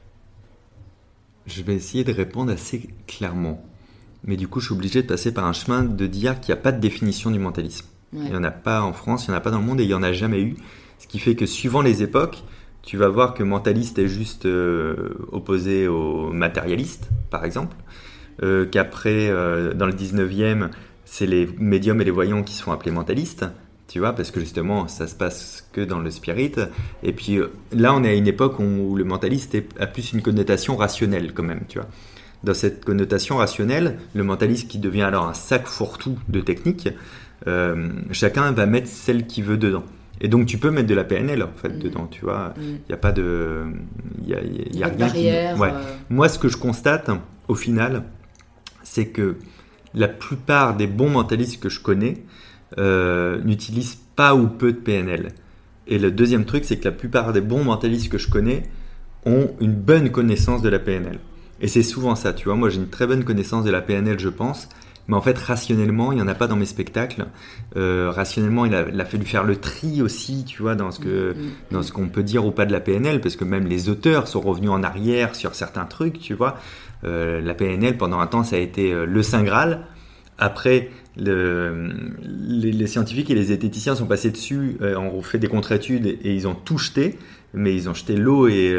je vais essayer de répondre assez clairement. Mais du coup, je suis obligé de passer par un chemin de dire qu'il n'y a pas de définition du mentalisme. Il n'y en a pas en France, il n'y en a pas dans le monde, et il n'y en a jamais eu. Ce qui fait que suivant les époques, tu vas voir que mentaliste est juste opposé au matérialiste, par exemple. Qu'après, dans le 19e, c'est les médiums et les voyants qui se font appeler mentalistes. Tu vois, parce que justement, ça se passe que dans le spirit. Et puis là, on est à une époque où le mentaliste a plus une connotation rationnelle quand même, tu vois. Dans cette connotation rationnelle, le mentaliste qui devient alors un sac fourre-tout de techniques, chacun va mettre celle qu'il veut dedans. Et donc tu peux mettre de la PNL en fait dedans, tu vois. Il n'y a pas de, il y a rien barrière, qui. Moi, ce que je constate au final, c'est que la plupart des bons mentalistes que je connais n'utilisent pas ou peu de PNL. Et le deuxième truc, c'est que la plupart des bons mentalistes que je connais ont une bonne connaissance de la PNL. Et c'est souvent ça, tu vois. Moi, j'ai une très bonne connaissance de la PNL, je pense. Mais en fait, rationnellement, il n'y en a pas dans mes spectacles. Rationnellement, il a fallu faire le tri aussi, tu vois, dans ce qu'on peut dire ou pas de la PNL, parce que même les auteurs sont revenus en arrière sur certains trucs, tu vois. La PNL, pendant un temps, ça a été le Saint Graal. Après, les scientifiques et les zététiciens sont passés dessus, ont fait des contre-études et ils ont tout jeté, mais ils ont jeté l'eau et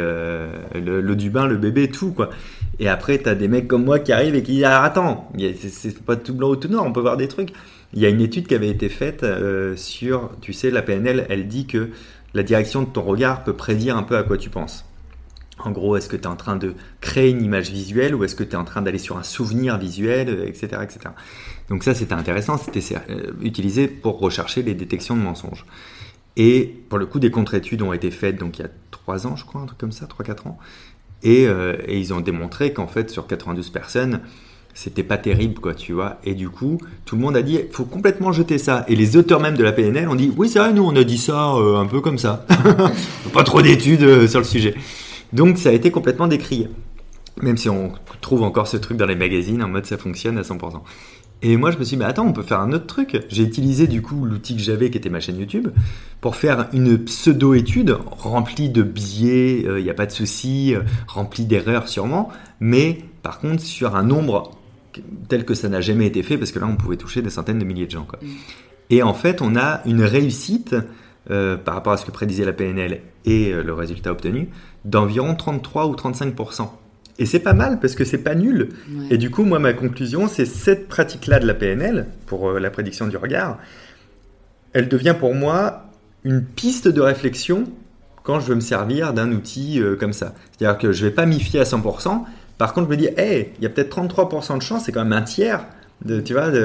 l'eau du bain, le bébé, tout quoi. Et après, t'as des mecs comme moi qui arrivent et qui disent attends, c'est pas tout blanc ou tout noir, on peut voir des trucs. Il y a une étude qui avait été faite sur, tu sais, la PNL, elle dit que la direction de ton regard peut prédire un peu à quoi tu penses. En gros, est-ce que tu es en train de créer une image visuelle ou est-ce que tu es en train d'aller sur un souvenir visuel, etc. etc. Donc ça, c'était intéressant, c'était utilisé pour rechercher les détections de mensonges. Et pour le coup, des contre-études ont été faites donc il y a 3 ans, je crois, un truc comme ça, 3-4 ans. Et ils ont démontré qu'en fait, sur 92 personnes, c'était pas terrible, quoi, tu vois. Et du coup, tout le monde a dit, il faut complètement jeter ça. Et les auteurs même de la PNL ont dit, oui, c'est vrai, nous, on a dit ça un peu comme ça. Pas trop d'études sur le sujet. Donc, ça a été complètement décrié. Même si on trouve encore ce truc dans les magazines, en mode ça fonctionne à 100%. Et moi, je me suis dit, mais attends, on peut faire un autre truc. J'ai utilisé, du coup, l'outil que j'avais, qui était ma chaîne YouTube, pour faire une pseudo-étude remplie de biais, il n'y a pas de souci, remplie d'erreurs sûrement, mais par contre, sur un nombre tel que ça n'a jamais été fait, parce que là, on pouvait toucher des centaines de milliers de gens, quoi. Et en fait, on a une réussite par rapport à ce que prédisait la PNL et le résultat obtenu, d'environ 33 ou 35%. Et c'est pas mal parce que c'est pas nul. Ouais. Et du coup, moi, ma conclusion, c'est cette pratique-là de la PNL, pour la prédiction du regard, elle devient pour moi une piste de réflexion quand je veux me servir d'un outil comme ça. C'est-à-dire que je vais pas m'y fier à 100%. Par contre, je me dis, hey, il y a peut-être 33% de chance, c'est quand même un tiers, de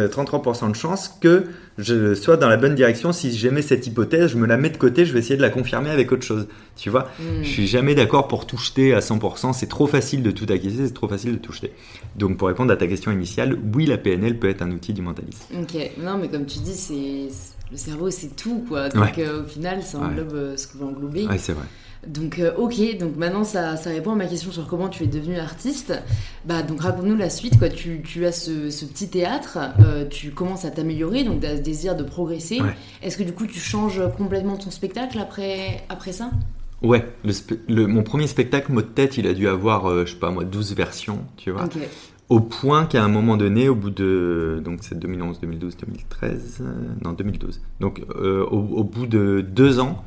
33% de chance que je sois dans la bonne direction. Si j'aimais cette hypothèse, je me la mets de côté, je vais essayer de la confirmer avec autre chose. Tu vois, je suis jamais d'accord pour tout jeter à 100%. C'est trop facile de tout acquiescer, c'est trop facile de tout jeter. Donc, pour répondre à ta question initiale, oui, la PNL peut être un outil du mentalisme. Ok, non, mais comme tu dis, le cerveau, c'est tout, quoi. Donc, au final, ça englobe ce qu'on veut englober. Ouais, c'est vrai. Donc ok, donc maintenant ça répond à ma question sur comment tu es devenu artiste. Bah donc raconte-nous la suite, quoi. Tu as ce petit théâtre, tu commences à t'améliorer, donc tu as ce désir de progresser. Ouais. Est-ce que du coup tu changes complètement ton spectacle après ça ? Ouais, mon premier spectacle mot de tête, il a dû avoir, je sais pas moi, 12 versions, tu vois. Okay. Au point qu'à un moment donné, au bout de... Donc c'est 2011, 2012, 2013... non, 2012. Donc au bout de 2 ans,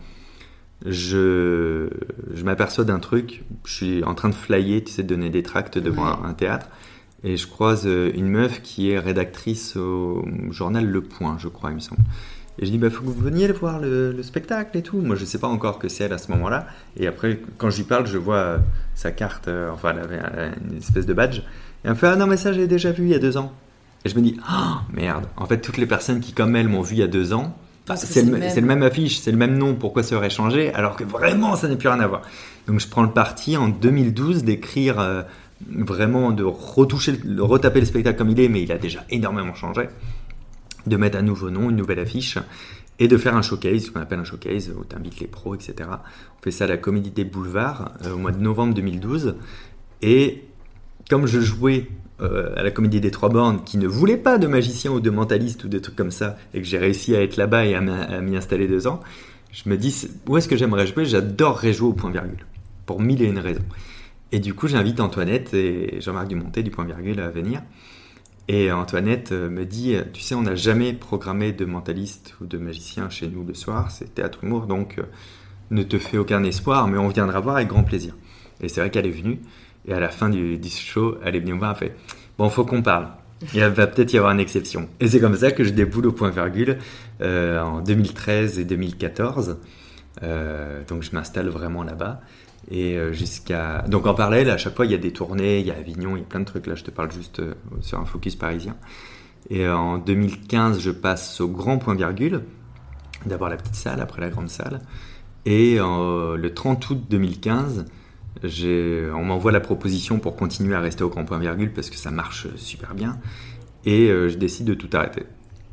je m'aperçois d'un truc. Je suis en train de flyer, tu sais, de donner des tracts devant un théâtre, et je croise une meuf qui est rédactrice au journal Le Point, je crois, il me semble. Et je dis, faut que vous veniez voir le spectacle et tout. Moi, je sais pas encore que c'est elle à ce moment-là. Et après, quand je lui parle, je vois sa carte, enfin, elle avait une espèce de badge. Et elle me fait, ah non, mais ça, j'ai déjà vu il y a 2 ans. Et je me dis, merde. En fait, toutes les personnes qui, comme elle, m'ont vu il y a 2 ans, c'est le même affiche, c'est le même nom, pourquoi ça aurait changé alors que vraiment ça n'a plus rien à voir. Donc je prends le parti en 2012 d'écrire vraiment, de retaper le spectacle comme il est, mais il a déjà énormément changé, de mettre un nouveau nom, une nouvelle affiche et de faire un showcase, ce qu'on appelle un showcase où tu invites les pros, etc. On fait ça à la Comédie des Boulevards au mois de novembre 2012, et comme je jouais à la Comédie des Trois Bornes, qui ne voulait pas de magicien ou de mentaliste ou des trucs comme ça, et que j'ai réussi à être là-bas et à m'y installer 2 ans, je me dis, où est-ce que j'aimerais jouer ? J'adorerais jouer au point virgule, pour 1001 raisons. Et du coup, j'invite Antoinette et Jean-Marc Dumontet du point virgule à venir. Et Antoinette me dit, tu sais, on n'a jamais programmé de mentaliste ou de magicien chez nous le soir, c'est théâtre humour, donc ne te fais aucun espoir, mais on viendra voir avec grand plaisir. Et c'est vrai qu'elle est venue. Et à la fin du show, elle est venue me voir, elle fait « Bon, faut qu'on parle. Il va peut-être y avoir une exception. » Et c'est comme ça que je déboule au point virgule en 2013 et 2014. Donc je m'installe vraiment là-bas. Et donc en parallèle, à chaque fois, il y a des tournées, il y a Avignon, il y a plein de trucs. Là, je te parle juste sur un focus parisien. Et en 2015, je passe au grand point virgule. D'abord la petite salle, après la grande salle. Et le 30 août 2015... on m'envoie la proposition pour continuer à rester au grand point virgule parce que ça marche super bien, et je décide de tout arrêter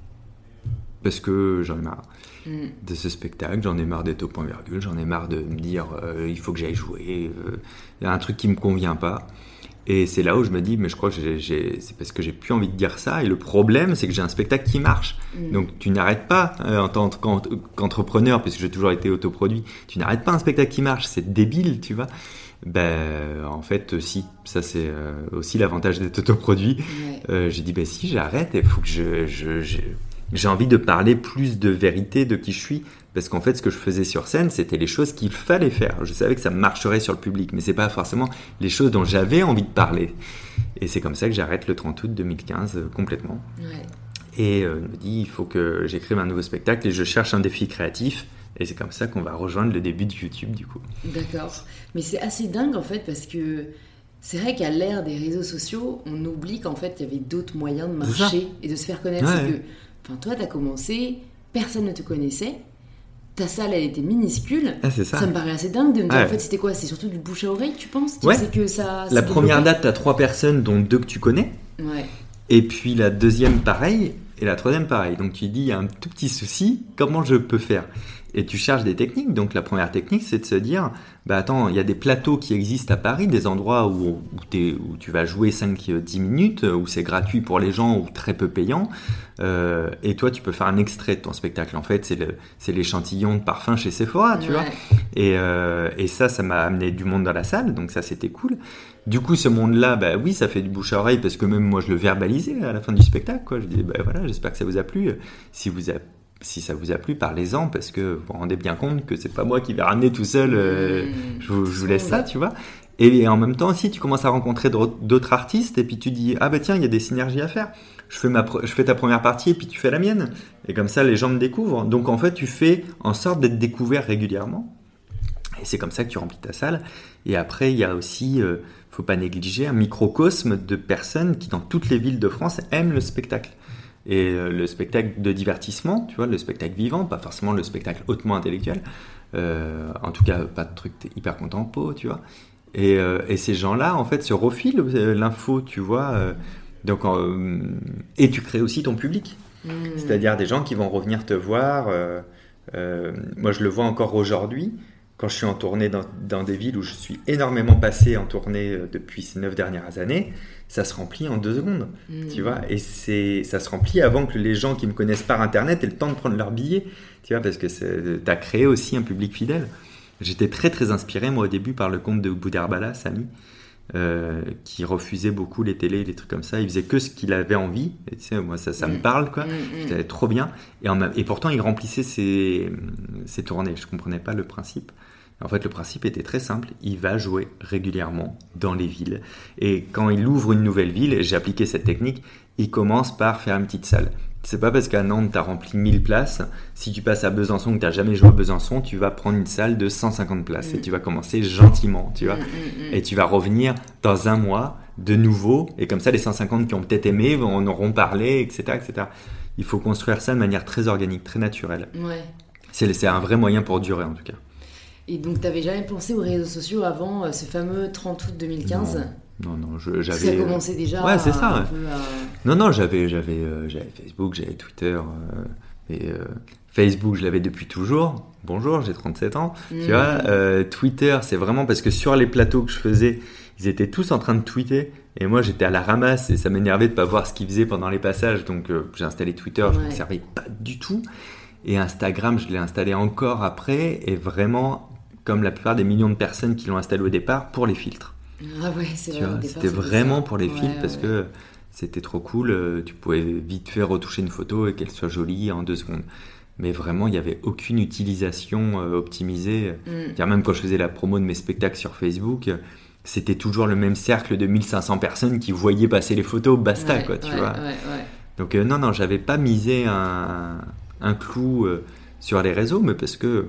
parce que j'en ai marre de ce spectacle, j'en ai marre d'être au point virgule, j'en ai marre de me dire il faut que j'aille jouer, il y a un truc qui me convient pas. Et c'est là où je me dis, mais je crois que c'est parce que j'ai plus envie de dire ça. Et le problème, c'est que j'ai un spectacle qui marche. Donc tu n'arrêtes pas en tant qu'entrepreneur, puisque j'ai toujours été autoproduit, tu n'arrêtes pas un spectacle qui marche, c'est débile, tu vois. En fait, si. Ça, c'est aussi l'avantage d'être autoproduit. J'ai dit, si, j'arrête. Il faut que j'ai envie de parler plus de vérité de qui je suis. Parce qu'en fait, ce que je faisais sur scène, c'était les choses qu'il fallait faire. Je savais que ça marcherait sur le public, mais c'est pas forcément les choses dont j'avais envie de parler. Et c'est comme ça que j'arrête le 30 août 2015 complètement. Et je me dis, il faut que j'écrive un nouveau spectacle et je cherche un défi créatif. Et c'est comme ça qu'on va rejoindre le début de YouTube, du coup. D'accord. Mais c'est assez dingue, en fait, parce que c'est vrai qu'à l'ère des réseaux sociaux, on oublie qu'en fait, il y avait d'autres moyens de marcher et de se faire connaître. C'est que, toi, t'as commencé, personne ne te connaissait. Ta salle, elle était minuscule. C'est ça. Ça me paraît assez dingue de me dire, en fait, c'était quoi ? C'est surtout du bouche à oreille, tu penses ? Tu sais que ça la première date, t'as 3 personnes, dont 2 que tu connais. Et puis la deuxième, pareil. Et la troisième, pareil. Donc tu dis, il y a un tout petit souci, comment je peux faire ? Et tu cherches des techniques. Donc la première technique, c'est de se dire, attends, il y a des plateaux qui existent à Paris, des endroits où tu vas jouer 5-10 minutes, où c'est gratuit pour les gens ou très peu payant. Et toi, tu peux faire un extrait de ton spectacle. En fait, c'est l'échantillon de parfum chez Sephora, tu vois. Et ça m'a amené du monde dans la salle. Donc ça, c'était cool. Du coup, ce monde-là, oui, ça fait du bouche à oreille parce que même moi, je le verbalisais à la fin du spectacle, quoi. Je dis, voilà, j'espère que ça vous a plu. Si ça vous a plu, parlez-en, parce que vous vous rendez bien compte que c'est pas moi qui vais ramener tout seul, je vous laisse ça, tu vois. Et en même temps aussi, tu commences à rencontrer d'autres artistes, et puis tu dis, tiens, il y a des synergies à faire. Je fais ta première partie, et puis tu fais la mienne. Et comme ça, les gens me découvrent. Donc en fait, tu fais en sorte d'être découvert régulièrement. Et c'est comme ça que tu remplis ta salle. Et après, il y a aussi, faut pas négliger, un microcosme de personnes qui, dans toutes les villes de France, aiment le spectacle. Et le spectacle de divertissement, tu vois, le spectacle vivant, pas forcément le spectacle hautement intellectuel, en tout cas pas de truc hyper contempo, tu vois. Et ces gens-là, en fait, se refilent l'info, tu vois. Et tu crées aussi ton public. C'est-à-dire des gens qui vont revenir te voir. Moi, je le vois encore aujourd'hui, quand je suis en tournée dans des villes où je suis énormément passé en tournée depuis ces 9 dernières années, ça se remplit en 2 secondes, tu vois, et ça se remplit avant que les gens qui me connaissent par internet aient le temps de prendre leur billet, tu vois, parce que t'as créé aussi un public fidèle. J'étais très très inspiré moi au début par le conte de Boudherbala, Samy, qui refusait beaucoup les télés, les trucs comme ça. Il faisait que ce qu'il avait envie, et tu sais, moi ça me parle, quoi. C'était trop bien, et pourtant il remplissait ses tournées. Je comprenais pas le principe. En fait, le principe était très simple. Il va jouer régulièrement dans les villes. Et quand il ouvre une nouvelle ville, et j'ai appliqué cette technique, il commence par faire une petite salle. C'est pas parce qu'à Nantes, tu as rempli 1000 places. Si tu passes à Besançon, que tu n'as jamais joué à Besançon, tu vas prendre une salle de 150 places. Et tu vas commencer gentiment, tu vois. Et tu vas revenir dans un mois de nouveau. Et comme ça, les 150 qui ont peut-être aimé en auront parlé, etc., etc. Il faut construire ça de manière très organique, très naturelle. C'est un vrai moyen pour durer, en tout cas. Et donc, tu n'avais jamais pensé aux réseaux sociaux avant ce fameux 30 août 2015 ? Non, j'avais... Ça commençait déjà. Ouais, c'est ça. Non, j'avais Facebook, j'avais Twitter. Facebook, je l'avais depuis toujours. Bonjour, j'ai 37 ans. Tu vois, Twitter, c'est vraiment parce que sur les plateaux que je faisais, ils étaient tous en train de tweeter. Et moi, j'étais à la ramasse et ça m'énervait de ne pas voir ce qu'ils faisaient pendant les passages. Donc, j'ai installé Twitter, je ne m'en servais pas du tout. Et Instagram, je l'ai installé encore après. Et vraiment, comme la plupart des millions de personnes qui l'ont installé au départ, pour les filtres. Ah ouais, c'est vrai. C'était vraiment pour les filtres parce que c'était trop cool. Tu pouvais vite fait retoucher une photo et qu'elle soit jolie en 2 secondes. Mais vraiment, il n'y avait aucune utilisation optimisée. Même quand je faisais la promo de mes spectacles sur Facebook, c'était toujours le même cercle de 1500 personnes qui voyaient passer les photos, basta, tu vois. Donc non, j'avais pas misé un clou sur les réseaux, mais parce que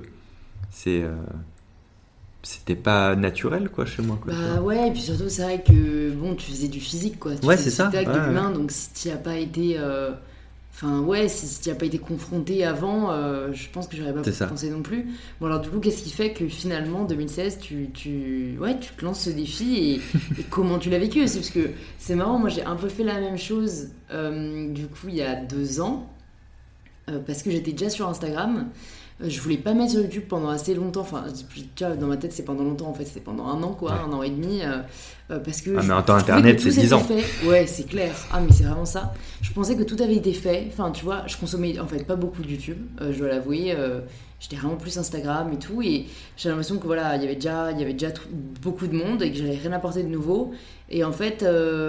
c'était pas naturel, quoi, chez moi, quoi. Et puis surtout, c'est vrai que, tu faisais du physique, quoi. Tu faisais c'est ça. Avec de l'humain, donc si tu n'y as pas été... si tu n'as pas été confronté avant, je pense que j'aurais pas pensé non plus. Bon, alors du coup, qu'est-ce qui fait que finalement, 2016, tu te lances ce défi et comment tu l'as vécu aussi ? Parce que c'est marrant, moi j'ai un peu fait la même chose, du coup, il y a 2 ans, parce que j'étais déjà sur Instagram. Je voulais pas mettre sur YouTube pendant assez longtemps. Enfin, dans ma tête, c'est pendant longtemps. En fait, c'était pendant 1 an, quoi, 1 an et demi. Parce que mais en temps internet, c'est 10 ans. Fait. Ouais, c'est clair. Mais c'est vraiment ça. Je pensais que tout avait été fait. Enfin, tu vois, je consommais en fait pas beaucoup de YouTube. Je dois l'avouer. j'étais vraiment plus Instagram et tout, et j'ai l'impression que voilà, il y avait déjà beaucoup de monde et que j'avais rien apporté de nouveau. Et en fait,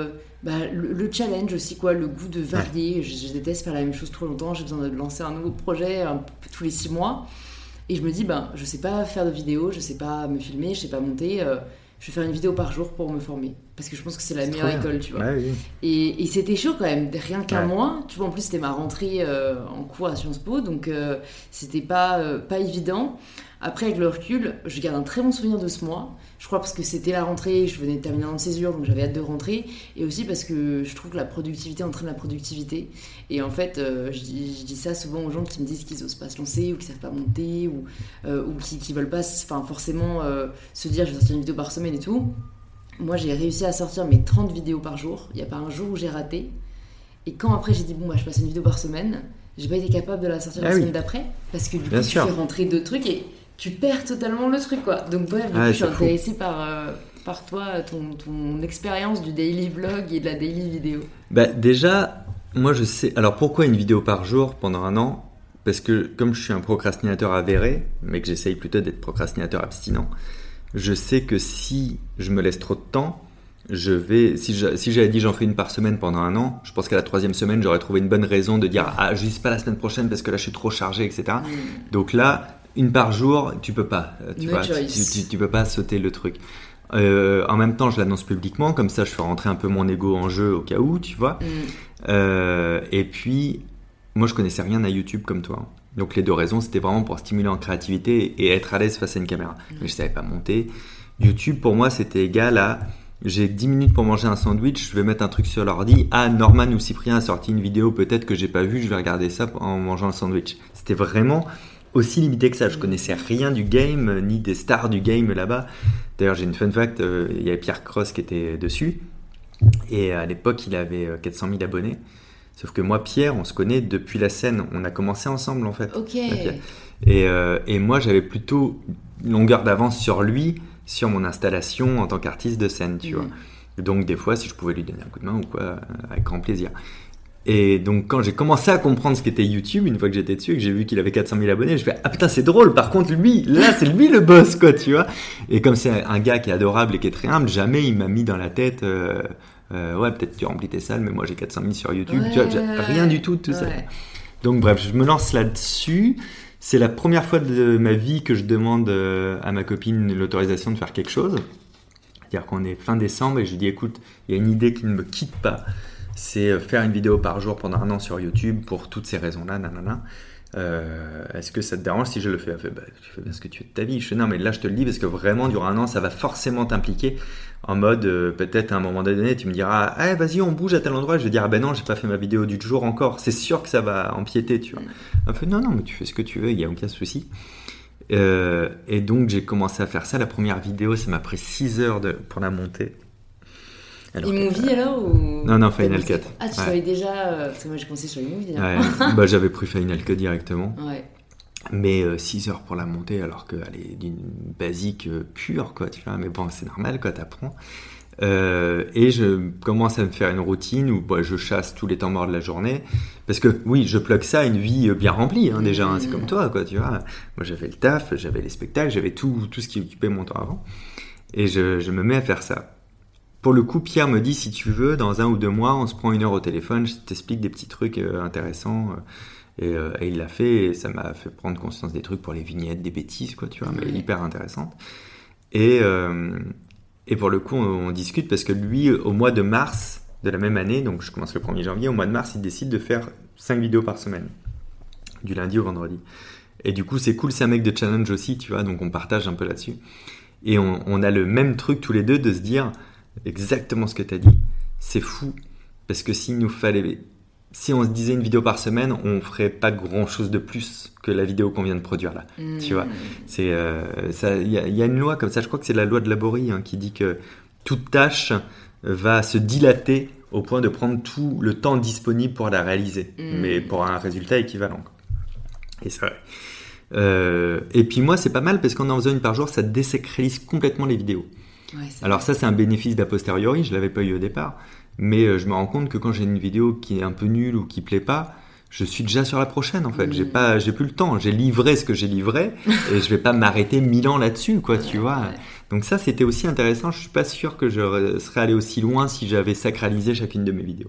le challenge aussi, quoi, le goût de varier. Je déteste faire la même chose trop longtemps. J'ai besoin de lancer un nouveau projet un peu tous les 6 mois. Et je me dis, je sais pas faire de vidéos, je sais pas me filmer, je sais pas monter. Je vais faire une vidéo par jour pour me former. Parce que je pense que c'est la meilleure école, tu vois. Ouais, oui. Et c'était chaud quand même, rien qu'un mois. Tu vois, en plus, c'était ma rentrée en cours à Sciences Po, donc c'était pas évident. Après, avec le recul, je garde un très bon souvenir de ce mois. Je crois parce que c'était la rentrée, je venais de terminer en césure, donc j'avais hâte de rentrer. Et aussi parce que je trouve que la productivité entraîne la productivité. Et en fait, je dis ça souvent aux gens qui me disent qu'ils osent pas se lancer, ou qu'ils savent pas monter, ou qui veulent pas forcément se dire je vais sortir une vidéo par semaine et tout. Moi, j'ai réussi à sortir mes 30 vidéos par jour. Il n'y a pas un jour où j'ai raté. Et quand après j'ai dit je passe une vidéo par semaine, j'ai pas été capable de la sortir la semaine d'après. Parce que du coup, tu fais rentrer 2 trucs et tu perds totalement le truc, quoi. Donc bref, je suis intéressée par toi, ton expérience du daily vlog et de la daily vidéo. Déjà, moi je sais... Alors pourquoi une vidéo par jour pendant un an ? Parce que comme je suis un procrastinateur avéré, mais que j'essaye plutôt d'être procrastinateur abstinent, je sais que si je me laisse trop de temps, si j'avais dit j'en fais une par semaine pendant un an, je pense qu'à la 3e semaine, j'aurais trouvé une bonne raison de dire je dis pas la semaine prochaine parce que là je suis trop chargé, etc. Donc là, une par jour, tu peux pas. Tu peux pas sauter le truc. En même temps, je l'annonce publiquement, comme ça je fais rentrer un peu mon ego en jeu au cas où, tu vois. Et puis, moi je connaissais rien à YouTube comme toi. Donc les 2 raisons, c'était vraiment pour stimuler en créativité et être à l'aise face à une caméra. Mais je savais pas monter. YouTube, pour moi, c'était égal à j'ai 10 minutes pour manger un sandwich, je vais mettre un truc sur l'ordi. Norman ou Cyprien a sorti une vidéo peut-être que j'ai pas vue, je vais regarder ça en mangeant le sandwich. C'était vraiment aussi limité que ça. Je connaissais rien du game, ni des stars du game là-bas. D'ailleurs, j'ai une fun fact, il y avait Pierre Cross qui était dessus. Et à l'époque, il avait 400 000 abonnés. Sauf que moi, Pierre, on se connaît depuis la scène. On a commencé ensemble, en fait. Ok. Et moi, j'avais plutôt une longueur d'avance sur lui, sur mon installation en tant qu'artiste de scène, tu vois. Donc, des fois, si je pouvais lui donner un coup de main ou quoi, avec grand plaisir. Et donc, quand j'ai commencé à comprendre ce qu'était YouTube, une fois que j'étais dessus et que j'ai vu qu'il avait 400 000 abonnés, je fais putain, c'est drôle. Par contre, lui, là, c'est lui le boss, quoi, tu vois. Et comme c'est un gars qui est adorable et qui est très humble, jamais il m'a mis dans la tête... peut-être tu remplis tes salles, mais moi j'ai 400 000 sur YouTube, tu vois, rien du tout ça. Donc bref, je me lance là-dessus. C'est la première fois de ma vie que je demande à ma copine l'autorisation de faire quelque chose. C'est-à-dire qu'on est fin décembre et je lui dis écoute, il y a une idée qui ne me quitte pas, c'est faire une vidéo par jour pendant un an sur YouTube pour toutes ces raisons-là, nanana. Est-ce que ça te dérange si je le fais? Elle fait tu fais bien ce que tu veux de ta vie. Je fais non, mais là je te le dis parce que vraiment durant un an ça va forcément t'impliquer en mode peut-être à un moment donné tu me diras vas-y on bouge à tel endroit, je vais dire non, j'ai pas fait ma vidéo du jour encore, c'est sûr que ça va empiéter, tu vois. Elle fait non mais tu fais ce que tu veux, il y a aucun souci. Et donc j'ai commencé à faire ça. La première vidéo ça m'a pris 6 heures pour la monter. iMovie alors ou... Non, Final Cut. Ah, tu savais déjà... Parce que moi j'ai commencé sur iMovie. J'avais pris Final Cut directement. Ouais. Mais 6 heures pour la monter alors qu'elle est d'une basique pure, quoi, tu vois. Mais bon, c'est normal, quoi, t'apprends. Et je commence à me faire une routine où je chasse tous les temps morts de la journée. Parce que, oui, je plug ça à une vie bien remplie, déjà. C'est comme toi, quoi, tu vois. Moi, j'avais le taf, j'avais les spectacles, j'avais tout ce qui occupait mon temps avant. Et je me mets à faire ça. Pour le coup, Pierre me dit, si tu veux, dans 1 ou 2 mois, on se prend 1 heure au téléphone, je t'explique des petits trucs intéressants. Et il l'a fait, et ça m'a fait prendre conscience des trucs pour les vignettes, des bêtises, quoi, tu vois, mais hyper intéressantes. Et pour le coup, on discute parce que lui, au mois de mars de la même année, donc je commence le 1er janvier, au mois de mars, il décide de faire 5 vidéos par semaine, du lundi au vendredi. Et du coup, c'est cool, c'est un mec de challenge aussi, tu vois, donc on partage un peu là-dessus. Et on a le même truc tous les deux de se dire... exactement ce que tu as dit, c'est fou parce que si on se disait une vidéo par semaine, on ferait pas grand chose de plus que la vidéo qu'on vient de produire là. Tu vois, c'est ça. Il y a une loi comme ça, je crois que c'est la loi de Laborie qui dit que toute tâche va se dilater au point de prendre tout le temps disponible pour la réaliser, mais pour un résultat équivalent. Et c'est vrai. Et puis moi, c'est pas mal parce qu'en faisant une par jour, ça désacralise complètement les vidéos. Ouais, alors ça c'est un bénéfice d'a posteriori, je l'avais pas eu au départ, mais je me rends compte que quand j'ai une vidéo qui est un peu nulle ou qui plaît pas, je suis déjà sur la prochaine en fait. J'ai plus le temps. J'ai livré ce que j'ai livré et je vais pas m'arrêter 1000 ans là-dessus, quoi, tu vois. Ouais. Donc ça, c'était aussi intéressant. Je suis pas sûr que je serais allé aussi loin si j'avais sacralisé chacune de mes vidéos.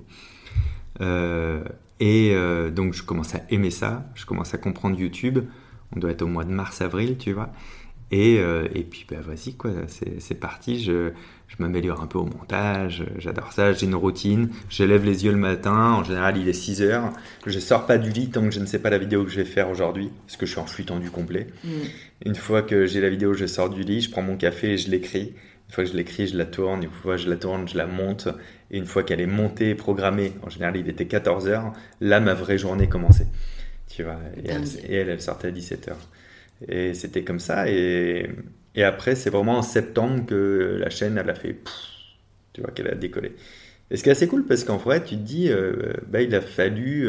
Donc je commence à aimer ça. Je commence à comprendre YouTube. On doit être au mois de mars-avril, tu vois. Et puis vas-y quoi, c'est parti. Je m'améliore un peu au montage, j'adore ça, j'ai une routine, je lève les yeux le matin, en général il est 6h, je sors pas du lit tant que je ne sais pas la vidéo que je vais faire aujourd'hui, parce que je suis en flux tendu complet. Une fois que j'ai la vidéo, je sors du lit, je prends mon café et je l'écris. Une fois que je l'écris, je la tourne, une fois que je la tourne, je la monte, et une fois qu'elle est montée et programmée, en général il était 14h, là ma vraie journée commençait. Tu vois, et elle sortait à 17h. Et c'était comme ça, et après, c'est vraiment en septembre que la chaîne, elle a fait, tu vois, qu'elle a décollé. Et ce qui est assez cool, parce qu'en vrai, tu te dis, il a fallu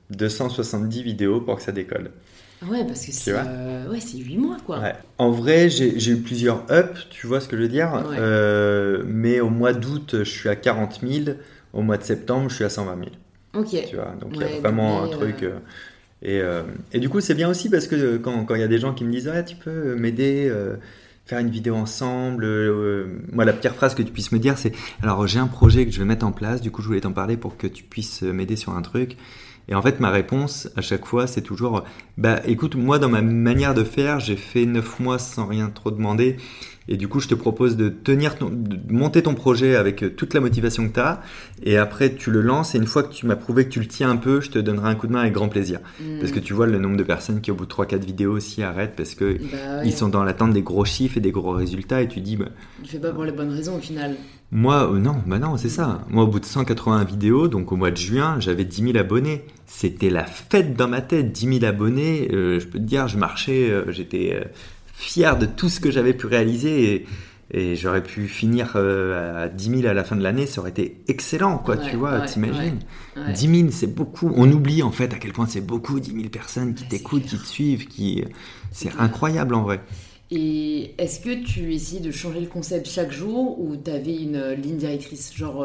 270 vidéos pour que ça décolle. Ouais, parce que c'est 8 mois, quoi. Ouais. En vrai, j'ai eu plusieurs ups, tu vois ce que je veux dire. Ouais. Mais au mois d'août, je suis à 40 000. Au mois de septembre, je suis à 120 000. Ok. Tu vois, donc il y a vraiment un truc... Et du coup, c'est bien aussi parce que quand il y a des gens qui me disent « tu peux m'aider, faire une vidéo ensemble », moi, la pire phrase que tu puisses me dire, c'est « alors, j'ai un projet que je vais mettre en place, du coup, je voulais t'en parler pour que tu puisses m'aider sur un truc ». Et en fait, ma réponse, à chaque fois, c'est toujours « écoute, moi, dans ma manière de faire, j'ai fait 9 mois sans rien trop demander. Et du coup, je te propose de monter ton projet avec toute la motivation que tu as. Et après, tu le lances. Et une fois que tu m'as prouvé que tu le tiens un peu, je te donnerai un coup de main avec grand plaisir. Parce que tu vois le nombre de personnes qui, au bout de 3-4 vidéos aussi, arrêtent parce que ils sont dans l'attente des gros chiffres et des gros résultats. Et tu dis... Tu fais pas pour les bonnes raisons, au final. Moi, non, c'est ça. Moi, au bout de 180 vidéos, donc au mois de juin, j'avais 10 000 abonnés. C'était la fête dans ma tête. 10 000 abonnés. Je peux te dire, je marchais, j'étais... fier de tout ce que j'avais pu réaliser et j'aurais pu finir à 10 000 à la fin de l'année, ça aurait été excellent, quoi, tu vois, t'imagines. 10 000, c'est beaucoup. On oublie en fait à quel point c'est beaucoup, 10 000 personnes qui t'écoutent, qui te suivent, c'est incroyable en vrai. Et est-ce que tu essayes de changer le concept chaque jour ou t'avais une ligne directrice, genre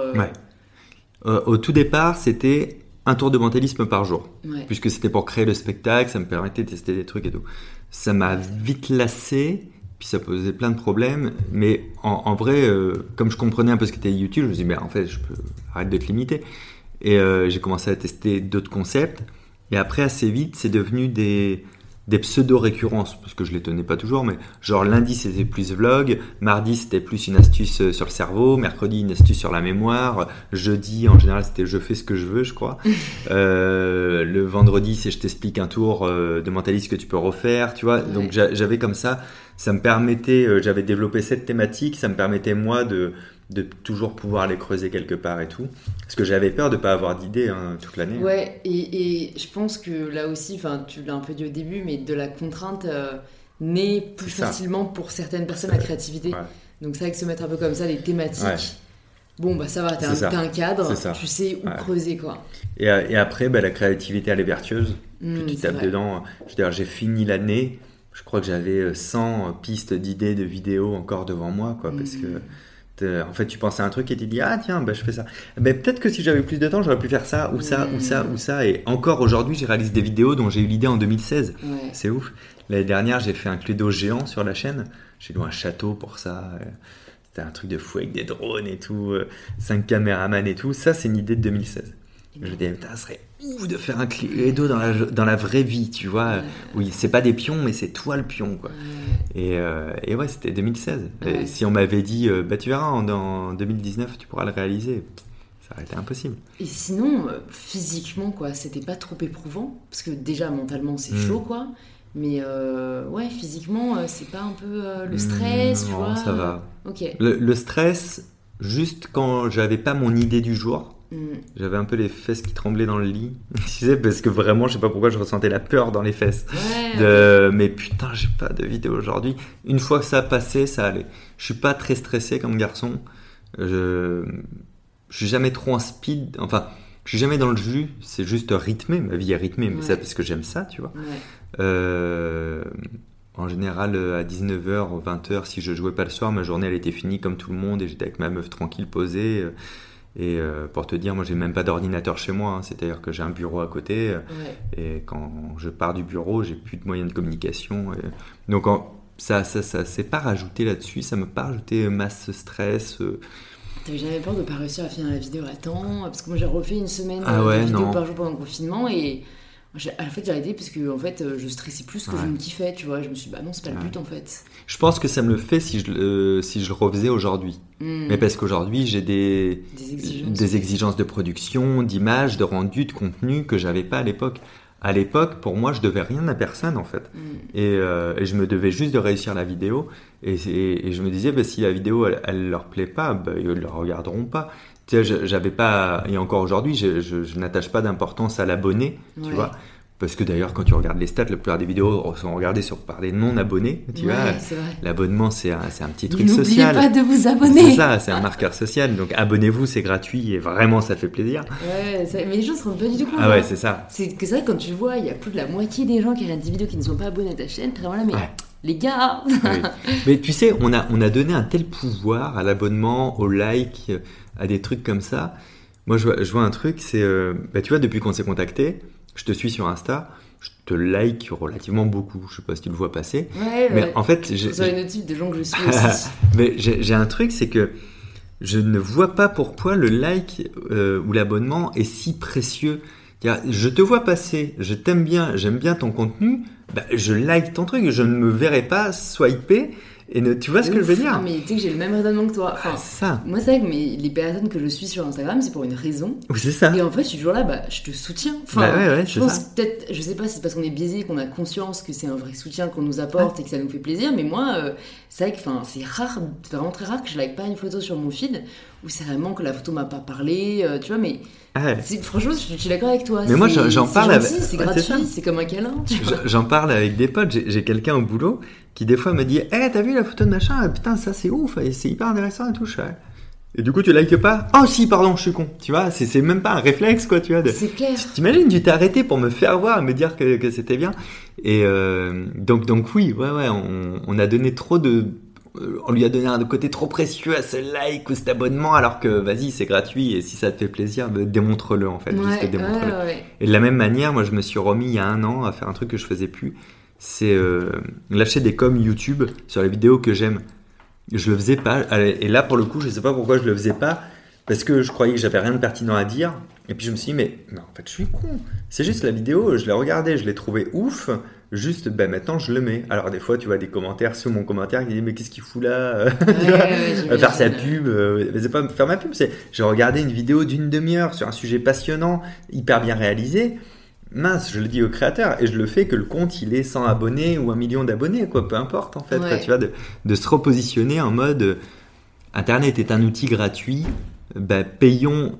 au tout départ, c'était un tour de mentalisme par jour, puisque c'était pour créer le spectacle, ça me permettait de tester des trucs et tout. Ça m'a vite lassé, puis ça posait plein de problèmes, mais en vrai, comme je comprenais un peu ce qu'était YouTube, je me suis dit, en fait, je peux arrêter de te limiter. Et j'ai commencé à tester d'autres concepts, et après, assez vite, c'est devenu des pseudo-récurrences, parce que je les tenais pas toujours, mais genre lundi c'était plus vlog, mardi c'était plus une astuce sur le cerveau, mercredi une astuce sur la mémoire, jeudi en général c'était je fais ce que je veux, je crois. Le vendredi c'est je t'explique un tour de mentaliste que tu peux refaire, tu vois. Donc j'avais comme ça me permettait, j'avais développé cette thématique, ça me permettait moi de toujours pouvoir les creuser quelque part et tout. Parce que j'avais peur de ne pas avoir d'idées toute l'année. Ouais, et je pense que là aussi, tu l'as un peu dit au début, mais de la contrainte naît plus facilement pour certaines personnes la créativité. Ouais. Donc c'est vrai que se mettre un peu comme ça, les thématiques, bon bah ça va, t'as un cadre, tu sais où creuser quoi. Et après, la créativité elle est vertueuse. Tu tapes dedans. Je veux dire, j'ai fini l'année, je crois que j'avais 100 pistes d'idées de vidéos encore devant moi, quoi, parce que en fait tu penses à un truc et tu dis tiens je fais ça, peut-être que si j'avais plus de temps j'aurais pu faire ça ou ça ou ça ou ça, et encore aujourd'hui j'ai réalisé des vidéos dont j'ai eu l'idée en 2016. C'est ouf. L'année dernière j'ai fait un Cluedo géant sur la chaîne, j'ai loué un château pour ça, c'était un truc de fou avec des drones et tout, 5 caméramans et tout, ça c'est une idée de 2016. Je me disais, ça serait ouf de faire un Cluedo dans la vraie vie, tu vois. Oui, c'est pas des pions, mais c'est toi le pion, quoi. Et ouais, c'était 2016. Et si on m'avait dit, tu verras, en 2019, tu pourras le réaliser, ça aurait été impossible. Et sinon, physiquement, quoi, c'était pas trop éprouvant? Parce que déjà, mentalement, c'est chaud, quoi. Mais physiquement, c'est pas un peu le stress, tu vois? Non, ça va. Ok. Le stress, juste quand j'avais pas mon idée du jour, j'avais un peu les fesses qui tremblaient dans le lit, tu sais, parce que vraiment je sais pas pourquoi je ressentais la peur dans les fesses mais putain j'ai pas de vidéo aujourd'hui. Une fois que ça a passé, ça allait. Je suis pas très stressé comme garçon, je suis jamais trop en speed, enfin je suis jamais dans le jus, c'est juste rythmé, ma vie est rythmée, mais ça parce que j'aime ça, tu vois. En général, à 19h ou 20h, si je jouais pas le soir, ma journée elle était finie comme tout le monde et j'étais avec ma meuf tranquille posée. Et pour te dire, moi, j'ai même pas d'ordinateur chez moi. C'est-à-dire que j'ai un bureau à côté. Et quand je pars du bureau, j'ai plus de moyens de communication. Donc, ça s'est pas rajouté là-dessus. Ça m'a pas rajouté masse stress. T'avais jamais peur de pas réussir à finir la vidéo à temps? Parce que moi, j'ai refait une semaine ouais, de vidéos non. par jour pendant le confinement et à la fin, j'ai arrêté parce que en fait, je stressais plus que je me kiffais, tu vois. Je me suis dit, bah non, c'est pas le but en fait. Je pense que ça me le fait si je le refaisais aujourd'hui. Mais parce qu'aujourd'hui, j'ai des exigences de production, d'image, de rendu, de contenu que j'avais pas à l'époque. À l'époque, pour moi, je devais rien à personne en fait. Et je me devais juste de réussir la vidéo. Et je me disais, bah, si la vidéo elle leur plaît pas, bah, ils la regarderont pas. Tu sais, j'avais pas, et encore aujourd'hui, je n'attache pas d'importance à l'abonné, tu vois. Parce que d'ailleurs, quand tu regardes les stats, la plupart des vidéos sont regardées par des non-abonnés, tu vois. C'est vrai. L'abonnement, c'est un petit truc social. N'oubliez pas de vous abonner. C'est ça, c'est un marqueur social. Donc abonnez-vous, c'est gratuit et vraiment, ça fait plaisir. Mais les gens se rendent pas du tout compte. Ah ouais, c'est ça. C'est vrai, quand tu vois, il y a plus de la moitié des gens qui regardent des vidéos qui ne sont pas abonnés à ta chaîne, t'es vraiment là, mais les gars. Mais tu sais, on a donné un tel pouvoir à l'abonnement, au like, à des trucs comme ça. Moi, je vois un truc, c'est, tu vois, depuis qu'on s'est contacté, je te suis sur Insta, je te like relativement beaucoup. Je sais pas si tu le vois passer. Mais en fait, j'ai les notifs des gens que je suis aussi. Mais j'ai un truc, c'est que je ne vois pas pourquoi le like ou l'abonnement est si précieux. Je te vois passer, je t'aime bien, j'aime bien ton contenu, bah, je like ton truc, je ne me verrai pas swiper. Et tu vois ce que je veux dire? Mais tu sais que j'ai le même raisonnement que toi. Enfin, c'est ça. Moi, c'est vrai que les personnes que je suis sur Instagram, c'est pour une raison. Oui, c'est ça. Et en fait, je suis toujours là, bah, je te soutiens. Enfin, je pense peut-être, je sais pas si c'est parce qu'on est biaisé, qu'on a conscience que c'est un vrai soutien qu'on nous apporte et que ça nous fait plaisir. Mais moi, c'est vrai que c'est rare, c'est vraiment très rare que je like pas une photo sur mon feed où c'est vraiment que la photo m'a pas parlé, tu vois, mais. Franchement, je suis d'accord avec toi. Mais moi, j'en parle. C'est gratuit, c'est comme un câlin. J'en parle avec des potes. J'ai quelqu'un au boulot qui des fois me dit t'as vu la photo de machin? Putain, ça c'est ouf, c'est hyper intéressant et tout. Et du coup, tu likes pas? Oh si, pardon, je suis con. Tu vois, c'est même pas un réflexe, quoi, tu vois. C'est clair. T'imagines, tu t'es arrêté pour me faire voir, me dire que c'était bien. Et donc oui, on a donné trop de. On lui a donné un côté trop précieux à ce like ou cet abonnement, alors que vas-y, c'est gratuit et si ça te fait plaisir, démontre-le en fait. Juste démontre-le. Et de la même manière, moi je me suis remis il y a 1 an à faire un truc que je faisais plus, c'est lâcher des coms YouTube sur les vidéos que j'aime. Je le faisais pas, et là pour le coup, je sais pas pourquoi je le faisais pas, parce que je croyais que j'avais rien de pertinent à dire, et puis je me suis dit, mais en fait je suis con, c'est juste la vidéo, je l'ai regardée, je l'ai trouvée ouf. Juste, maintenant je le mets. Alors des fois tu vois des commentaires sous mon commentaire qui disent mais qu'est-ce qu'il fout là faire sa pub, c'est pas faire ma pub, c'est j'ai regardé une vidéo d'1 demi-heure sur un sujet passionnant, hyper bien réalisé. Mince, je le dis au créateur et je le fais que le compte il est 100 abonnés ou 1 million d'abonnés, quoi, peu importe en fait. Quoi, tu vois, de se repositionner en mode Internet est un outil gratuit. Payons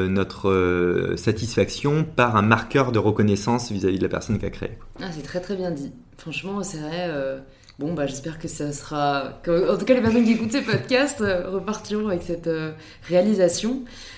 notre satisfaction par un marqueur de reconnaissance vis-à-vis de la personne qui a créé. C'est très très bien dit. Franchement, c'est vrai. J'espère que ça sera. En tout cas, les personnes qui écoutent ces podcasts repartiront avec cette réalisation.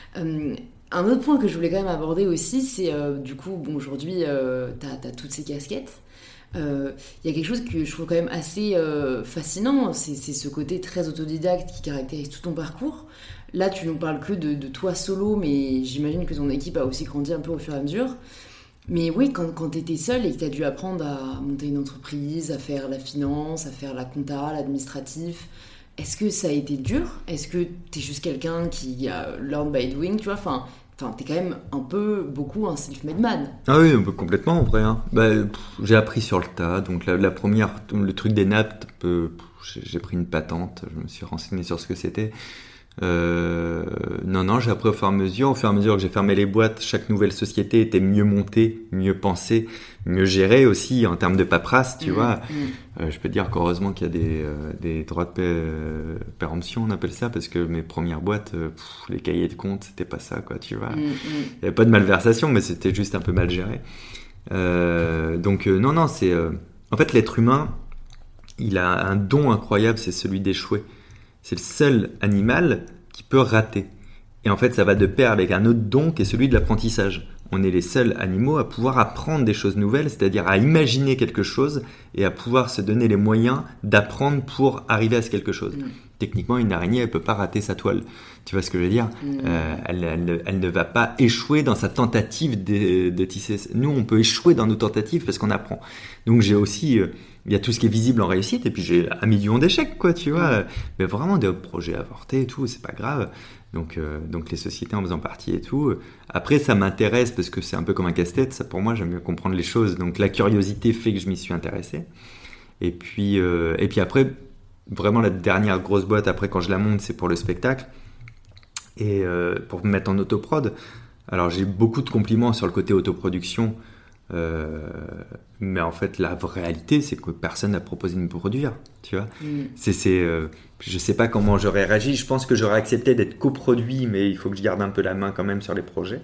Un autre point que je voulais quand même aborder aussi, c'est du coup, aujourd'hui, t'as toutes ces casquettes. Il y a quelque chose que je trouve quand même assez fascinant, c'est ce côté très autodidacte qui caractérise tout ton parcours. Là, tu nous parles que de toi solo, mais j'imagine que ton équipe a aussi grandi un peu au fur et à mesure. Mais oui, quand tu étais seule et que tu as dû apprendre à monter une entreprise, à faire la finance, à faire la compta, l'administratif, est-ce que ça a été dur? Est-ce que tu es juste quelqu'un qui a learn by doing, tu vois? Enfin, t'es quand même beaucoup un self-made man. Ah oui, complètement en vrai. Hein. J'ai appris sur le tas. Donc la première, le truc des nappes, j'ai pris une patente. Je me suis renseigné sur ce que c'était. Non, j'ai appris au fur et à mesure. Au fur et à mesure que j'ai fermé les boîtes, chaque nouvelle société était mieux montée, mieux pensée, mieux gérée aussi en termes de paperasse, tu vois. Je peux te dire qu'heureusement qu'il y a des droits de péremption, on appelle ça, parce que mes premières boîtes, les cahiers de compte, c'était pas ça, quoi, tu vois. Il y avait pas de malversation, mais c'était juste un peu mal géré. Non, c'est... En fait, l'être humain, il a un don incroyable, c'est celui d'échouer. C'est le seul animal qui peut rater. Et en fait, ça va de pair avec un autre don qui est celui de l'apprentissage. On est les seuls animaux à pouvoir apprendre des choses nouvelles, c'est-à-dire à imaginer quelque chose et à pouvoir se donner les moyens d'apprendre pour arriver à ce quelque chose. Techniquement, une araignée, elle peut pas rater sa toile. Tu vois ce que je veux dire ? Elle ne va pas échouer dans sa tentative de tisser. Nous, on peut échouer dans nos tentatives parce qu'on apprend. Donc, j'ai aussi... il y a tout ce qui est visible en réussite, et puis j'ai 1 million d'échecs, quoi, tu vois. Mais vraiment, des projets avortés et tout, c'est pas grave. Donc les sociétés en faisant partie et tout. Après, ça m'intéresse parce que c'est un peu comme un casse-tête. Ça, pour moi, j'aime mieux comprendre les choses. Donc la curiosité fait que je m'y suis intéressé. Et puis après, vraiment la dernière grosse boîte, après quand je la monte, c'est pour le spectacle. Et pour me mettre en autoprod. Alors j'ai beaucoup de compliments sur le côté autoproduction. Mais en fait la réalité c'est que personne n'a proposé de me produire, tu vois. Je sais pas comment j'aurais réagi. Je pense que j'aurais accepté d'être coproduit, mais il faut que je garde un peu la main quand même sur les projets.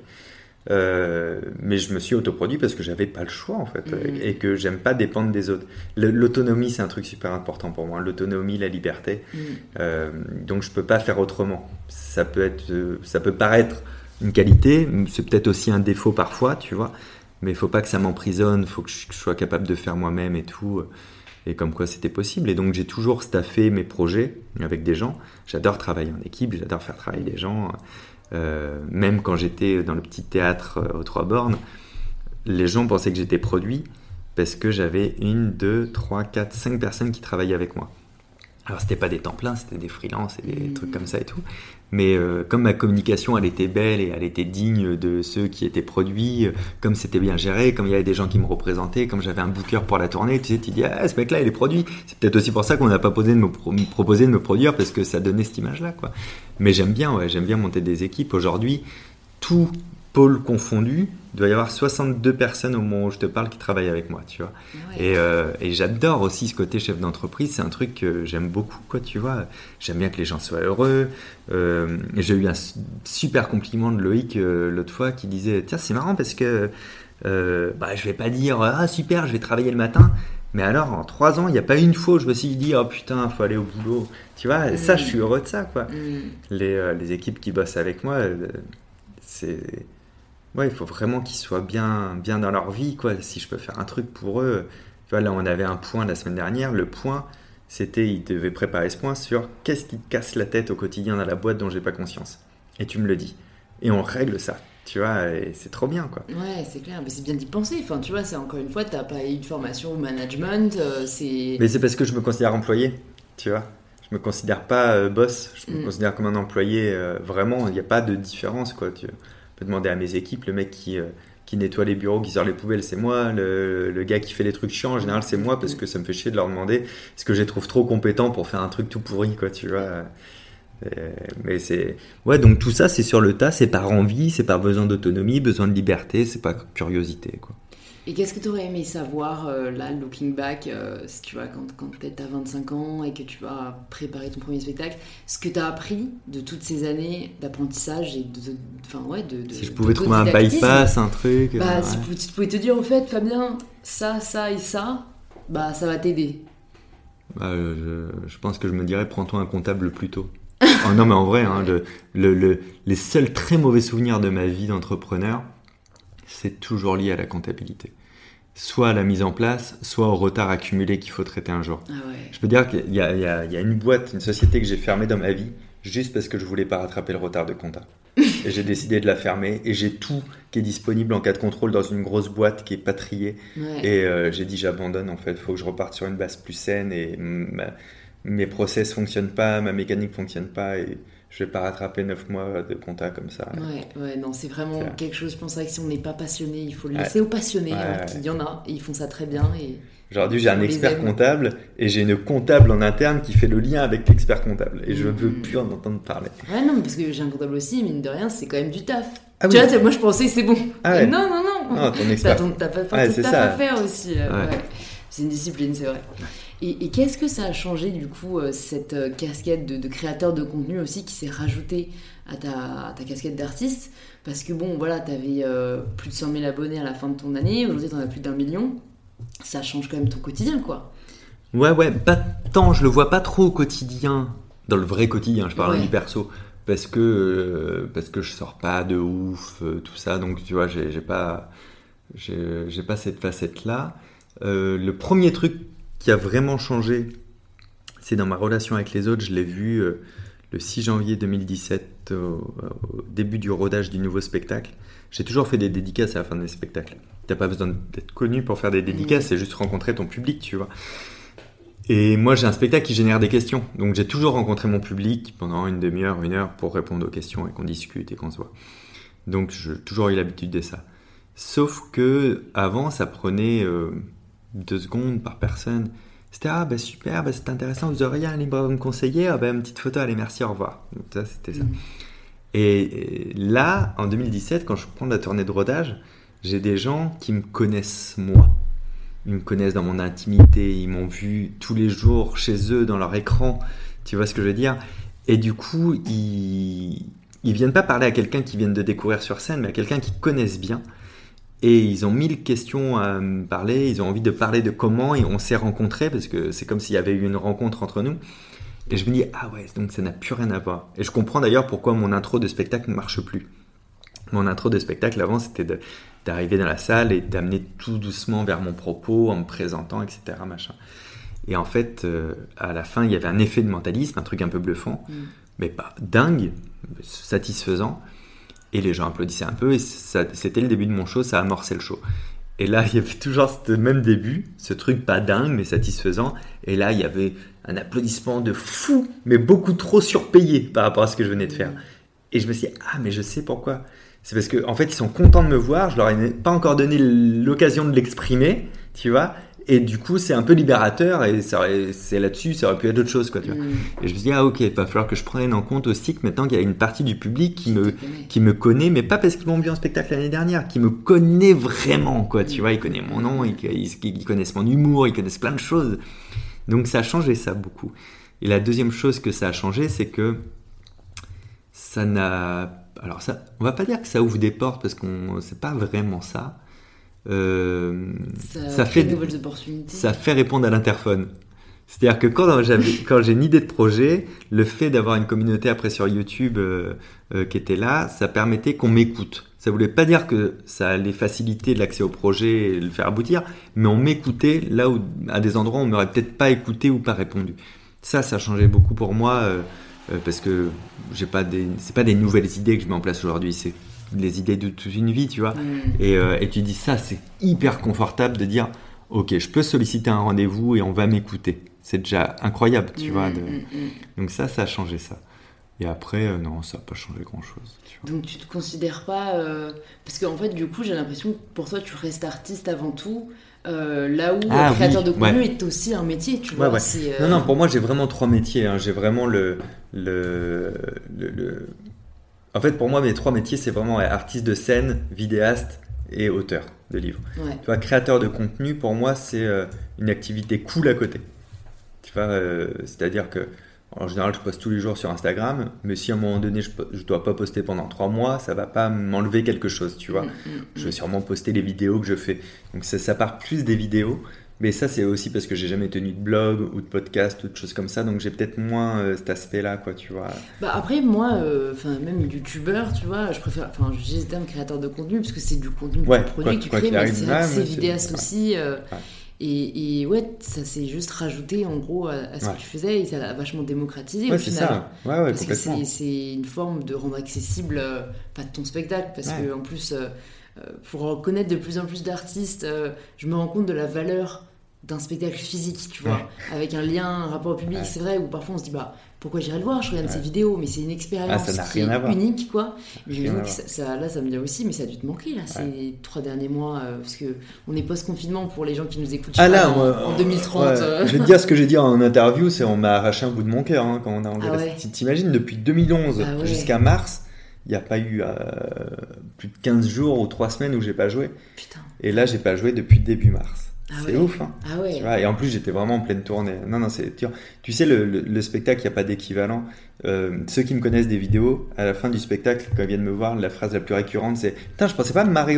Mais je me suis autoproduit parce que j'avais pas le choix en fait, et que j'aime pas dépendre des autres. L'autonomie c'est un truc super important pour moi, l'autonomie, la liberté. Donc je peux pas faire autrement. Ça peut paraître une qualité, c'est peut-être aussi un défaut parfois, tu vois. Mais il ne faut pas que ça m'emprisonne, il faut que je sois capable de faire moi-même et tout. Et comme quoi c'était possible. Et donc j'ai toujours staffé mes projets avec des gens. J'adore travailler en équipe, j'adore faire travailler des gens. Même quand j'étais dans le petit théâtre aux Trois Bornes, les gens pensaient que j'étais produit parce que j'avais 1, 2, 3, 4, 5 personnes qui travaillaient avec moi. Alors c'était pas des temps pleins, c'était des freelances et des trucs comme ça et tout. Mais comme ma communication elle était belle et elle était digne de ceux qui étaient produits, comme c'était bien géré, comme il y avait des gens qui me représentaient, comme j'avais un booker pour la tournée, tu sais, tu dis ce mec là il est produit. C'est peut-être aussi pour ça qu'on n'a pas proposé de me produire, parce que ça donnait cette image là, quoi. Mais j'aime bien monter des équipes. Aujourd'hui, tout pôle confondu, il doit y avoir 62 personnes au moment où je te parle qui travaillent avec moi, tu vois. Ouais. Et j'adore aussi ce côté chef d'entreprise, c'est un truc que j'aime beaucoup, quoi, tu vois. J'aime bien que les gens soient heureux. Et j'ai eu un super compliment de Loïc l'autre fois qui disait, tiens, c'est marrant parce que je vais pas dire, super, je vais travailler le matin. Mais alors, en 3 ans, il n'y a pas une fois où je me suis dit, oh putain, il faut aller au boulot. Tu vois, ça, je suis heureux de ça, quoi. Les équipes qui bossent avec moi, c'est... Ouais, il faut vraiment qu'ils soient bien dans leur vie, quoi. Si je peux faire un truc pour eux. Tu vois, là, on avait un point la semaine dernière. Le point, c'était, ils devaient préparer ce point sur qu'est-ce qui te casse la tête au quotidien dans la boîte dont j'ai pas conscience. Et tu me le dis. Et on règle ça. Tu vois, et c'est trop bien, quoi. Ouais, c'est clair. Mais c'est bien d'y penser. Enfin, tu vois, c'est encore une fois, t'as pas eu de formation au management. Mais c'est parce que je me considère employé, tu vois. Je me considère pas boss. Je me considère comme un employé. Vraiment, il n'y a pas de différence, quoi. Tu peux demander à mes équipes, le mec qui nettoie les bureaux, qui sort les poubelles, c'est moi. Le gars qui fait les trucs chiants, en général, c'est moi, parce que ça me fait chier de leur demander est-ce que je les trouve trop compétents pour faire un truc tout pourri, quoi, tu vois. Mais c'est... Ouais, donc tout ça, c'est sur le tas, c'est par envie, c'est par besoin d'autonomie, besoin de liberté, c'est pas curiosité, quoi. Et qu'est-ce que tu aurais aimé savoir, là, looking back, si tu vois, quand peut-être tu as 25 ans et que tu vas préparer ton premier spectacle, ce que tu as appris de toutes ces années d'apprentissage et de si je pouvais trouver un bypass, un truc... Si tu pouvais te dire, au fait, Fabien, ça et ça, ça va t'aider. Je pense que je me dirais, prends-toi un comptable plus tôt. Oh, non, mais en vrai, hein, les seuls très mauvais souvenirs de ma vie d'entrepreneur, c'est toujours lié à la comptabilité. Soit à la mise en place, soit au retard accumulé qu'il faut traiter un jour. Ah ouais. Je peux dire qu'il y a une boîte, une société que j'ai fermée dans ma vie, juste parce que je voulais pas rattraper le retard de compta. Et j'ai décidé de la fermer, et j'ai tout qui est disponible en cas de contrôle dans une grosse boîte qui est pas triée. Ouais. Et j'ai dit j'abandonne, en fait, il faut que je reparte sur une base plus saine, et mes process fonctionnent pas, ma mécanique fonctionne pas, et je vais pas rattraper 9 mois de compta comme ça. Ouais, non, c'est vraiment quelque chose, je pense que si on n'est pas passionné, il faut le laisser aux passionnés, qu'il y en a, et ils font ça très bien. Et aujourd'hui, j'ai un expert comptable, et j'ai une comptable en interne qui fait le lien avec l'expert comptable, et je veux plus en entendre parler. Ouais, non, parce que j'ai un comptable aussi, mine de rien, c'est quand même du taf. Tu vois, moi je pensais c'est bon. Non. Non, ton expert. T'as pas de taf à faire aussi. C'est une discipline, c'est vrai. Et qu'est-ce que ça a changé, du coup, cette casquette de créateur de contenu aussi qui s'est rajoutée à ta casquette d'artiste? Parce que bon, voilà, t'avais plus de 100 000 abonnés à la fin de ton année, aujourd'hui t'en as plus d'1 million. Ça change quand même ton quotidien, quoi. Ouais, pas tant, je le vois pas trop au quotidien, dans le vrai quotidien, je parle du perso. parce que je sors pas de ouf, tout ça. Donc, tu vois, j'ai pas cette facette-là. Le premier truc qui a vraiment changé, c'est dans ma relation avec les autres. Je l'ai vu le 6 janvier 2017, au début du rodage du nouveau spectacle. J'ai toujours fait des dédicaces à la fin de mes spectacles. T'as pas besoin d'être connu pour faire des dédicaces, c'est juste rencontrer ton public, tu vois. Et moi, j'ai un spectacle qui génère des questions. Donc, j'ai toujours rencontré mon public pendant une demi-heure, 1 heure pour répondre aux questions et qu'on discute et qu'on se voit. Donc, j'ai toujours eu l'habitude de ça. Sauf que avant, ça prenait 2 secondes par personne. C'était « Ah, bah super, bah, c'est intéressant, vous auriez un livre à me conseiller ? Ah, bah, une petite photo, allez, merci, au revoir. » Donc, ça, c'était ça. Et là, en 2017, quand je prends la tournée de rodage, j'ai des gens qui me connaissent moi. Ils me connaissent dans mon intimité, ils m'ont vu tous les jours chez eux, dans leur écran, tu vois ce que je veux dire ? Et du coup, ils viennent pas parler à quelqu'un qu'ils viennent de découvrir sur scène, mais à quelqu'un qu'ils connaissent bien. Et ils ont 1000 questions à me parler, ils ont envie de parler de comment on s'est rencontrés, parce que c'est comme s'il y avait eu une rencontre entre nous. Et je me dis, ah ouais, donc ça n'a plus rien à voir. Et je comprends d'ailleurs pourquoi mon intro de spectacle ne marche plus. Mon intro de spectacle avant, c'était d'arriver dans la salle et d'amener tout doucement vers mon propos en me présentant, etc. Machin. Et en fait, à la fin, il y avait un effet de mentalisme, un truc un peu bluffant, mais pas dingue, satisfaisant. Et les gens applaudissaient un peu et c'était le début de mon show, ça amorçait le show. Et là, il y avait toujours ce même début, ce truc pas dingue mais satisfaisant. Et là, il y avait un applaudissement de fou, mais beaucoup trop surpayé par rapport à ce que je venais de faire. Et je me suis dit, ah, mais je sais pourquoi. C'est parce qu'en fait, ils sont contents de me voir, je leur ai pas encore donné l'occasion de l'exprimer, tu vois. Et du coup, c'est un peu libérateur et c'est là-dessus, ça aurait pu être autre chose, quoi, tu vois. Et je me suis dit, ah ok, il va falloir que je prenne en compte aussi que maintenant qu'il y a une partie du public qui me connaît, mais pas parce qu'ils m'ont vu en spectacle l'année dernière, qui me connaît vraiment, quoi, tu vois. Ils connaissent mon nom, ils connaissent mon humour, ils connaissent plein de choses. Donc ça a changé ça beaucoup. Et la deuxième chose que ça a changé, c'est que ça n'a... Alors ça, on va pas dire que ça ouvre des portes parce qu'on c'est pas vraiment ça. Ça fait de nouvelles opportunités. Ça fait répondre à l'interphone. C'est-à-dire que quand j'ai une idée de projet, le fait d'avoir une communauté après sur YouTube qui était là, ça permettait qu'on m'écoute. Ça voulait pas dire que ça allait faciliter l'accès au projet et le faire aboutir, mais on m'écoutait là où à des endroits où on m'aurait peut-être pas écouté ou pas répondu. Ça changeait beaucoup pour moi parce que c'est pas des nouvelles idées que je mets en place aujourd'hui, c'est les idées de toute une vie, tu vois. Et tu dis ça, c'est hyper confortable de dire ok, je peux solliciter un rendez-vous et on va m'écouter. C'est déjà incroyable, tu vois. Donc ça a changé ça. Et après, non, ça n'a pas changé grand-chose. Donc tu te considères pas... Parce qu'en fait, du coup, j'ai l'impression que pour toi, tu restes artiste avant tout. Là où créateur de contenu est aussi un métier, tu vois. C'est, Non, pour moi, j'ai vraiment 3 métiers. Hein. J'ai vraiment En fait, pour moi, mes 3 métiers, c'est vraiment artiste de scène, vidéaste et auteur de livres. Tu vois, créateur de contenu, pour moi, c'est une activité cool à côté. Tu vois, c'est-à-dire que en général, je poste tous les jours sur Instagram, mais si à un moment donné, je ne dois pas poster pendant 3 mois, ça ne va pas m'enlever quelque chose, tu vois. Je vais sûrement poster les vidéos que je fais. Donc ça part plus des vidéos, mais ça, c'est aussi parce que j'ai jamais tenu de blog ou de podcast ou de choses comme ça, donc j'ai peut-être moins cet aspect-là, quoi, tu vois. Bah après, moi, même youtubeur, tu vois, je préfère... Enfin, j'utilise le terme créateur de contenu, parce que c'est du contenu que tu produis, que tu crées, mais c'est vidéaste aussi... Et ouais, ça s'est juste rajouté en gros à ce que tu faisais et ça l'a vachement démocratisé au final. C'est ça. Parce que c'est une forme de rendre accessible pas ton spectacle, parce que en plus, pour connaître de plus en plus d'artistes, je me rends compte de la valeur d'un spectacle physique, tu vois, avec un lien, un rapport au public, c'est vrai, où parfois on se dit pourquoi j'irais le voir, je regarde ses vidéos, mais c'est une expérience qui est unique, quoi. Mais je me dis que ça me vient aussi, mais ça a dû te manquer là, ces 3 derniers mois, parce que on est post-confinement pour les gens qui nous écoutent en 2030. Je vais te dire ce que j'ai dit en interview, c'est on m'a arraché un bout de mon cœur quand on a enlevé T'imagines, depuis 2011 jusqu'à mars, il n'y a pas eu plus de 15 jours ou 3 semaines où j'ai pas joué. Putain. Et là, j'ai pas joué depuis début mars. C'est ouf, hein. Tu vois, et en plus j'étais vraiment en pleine tournée. Non, c'est dur. Tu sais, le spectacle, il n'y a pas d'équivalent. Ceux qui me connaissent des vidéos, à la fin du spectacle, quand ils viennent me voir, la phrase la plus récurrente, c'est « Putain, je pensais pas me marrer autant ».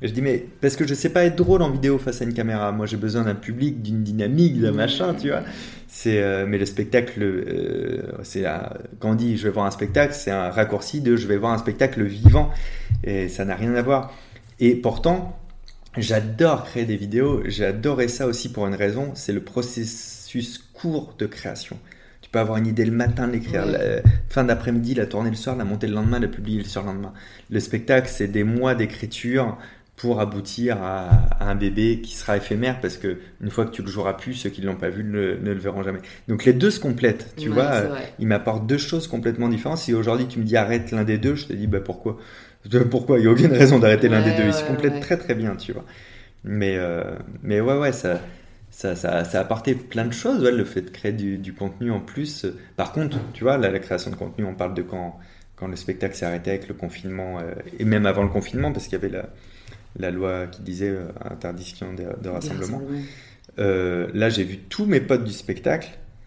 Et je dis, mais parce que je sais pas être drôle en vidéo face à une caméra. Moi, j'ai besoin d'un public, d'une dynamique, d'un machin, tu vois. Mais le spectacle, quand on dit je vais voir un spectacle, c'est un raccourci de je vais voir un spectacle vivant. Et ça n'a rien à voir. Et pourtant, j'adore créer des vidéos. J'ai adoré ça aussi pour une raison, c'est le processus court de création. Tu peux avoir une idée le matin, l'écrire, fin d'après-midi, la tourner le soir, la monter le lendemain, la publier le surlendemain. Le spectacle, c'est des mois d'écriture pour aboutir à un bébé qui sera éphémère, parce que une fois que tu le joueras plus, ceux qui ne l'ont pas vu ne le verront jamais. Donc les deux se complètent, tu vois. Ils m'apportent deux choses complètement différentes. Si aujourd'hui tu me dis arrête l'un des deux, je te dis pourquoi. Pourquoi? Il n'y a aucune raison d'arrêter l'un des deux. Ils se complètent très très bien, tu vois. Mais ça a apporté plein de choses, le fait de créer du contenu en plus. Par contre, tu vois, la création de contenu, on parle de quand le spectacle s'est arrêté avec le confinement, et même avant le confinement, parce qu'il y avait la loi qui disait interdiction de rassemblement. Là, j'ai vu tous mes potes du spectacle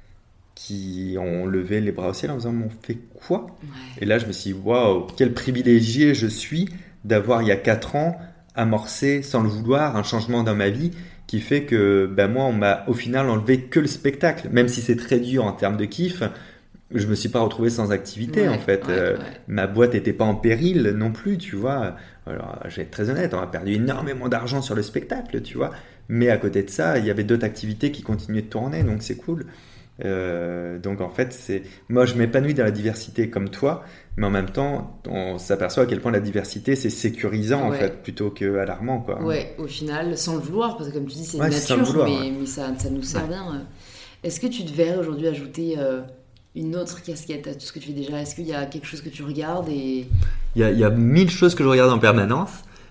qui ont levé les bras au ciel en disant mais on fait quoi? Et là, je me suis dit waouh, quel privilégié je suis d'avoir, il y a 4 ans, amorcé sans le vouloir un changement dans ma vie qui fait que moi, on m'a au final enlevé que le spectacle. Même si c'est très dur en termes de kiff, je me suis pas retrouvé sans activité en fait. Ma boîte n'était pas en péril non plus, tu vois. Alors, je vais être très honnête, on a perdu énormément d'argent sur le spectacle, tu vois. Mais à côté de ça, il y avait d'autres activités qui continuaient de tourner, donc c'est cool. Donc en fait, moi je m'épanouis dans la diversité comme toi, mais en même temps, on s'aperçoit à quel point la diversité c'est sécurisant en fait, plutôt que alarmant, quoi. Ouais, au final, sans le vouloir, parce que comme tu dis, c'est une nature, mais ça nous sert bien. Est-ce que tu devrais aujourd'hui ajouter une autre casquette à tout ce que tu fais déjà? Est-ce qu'il y a quelque chose que tu regardes et... Il y a 1000 choses que je regarde en permanence,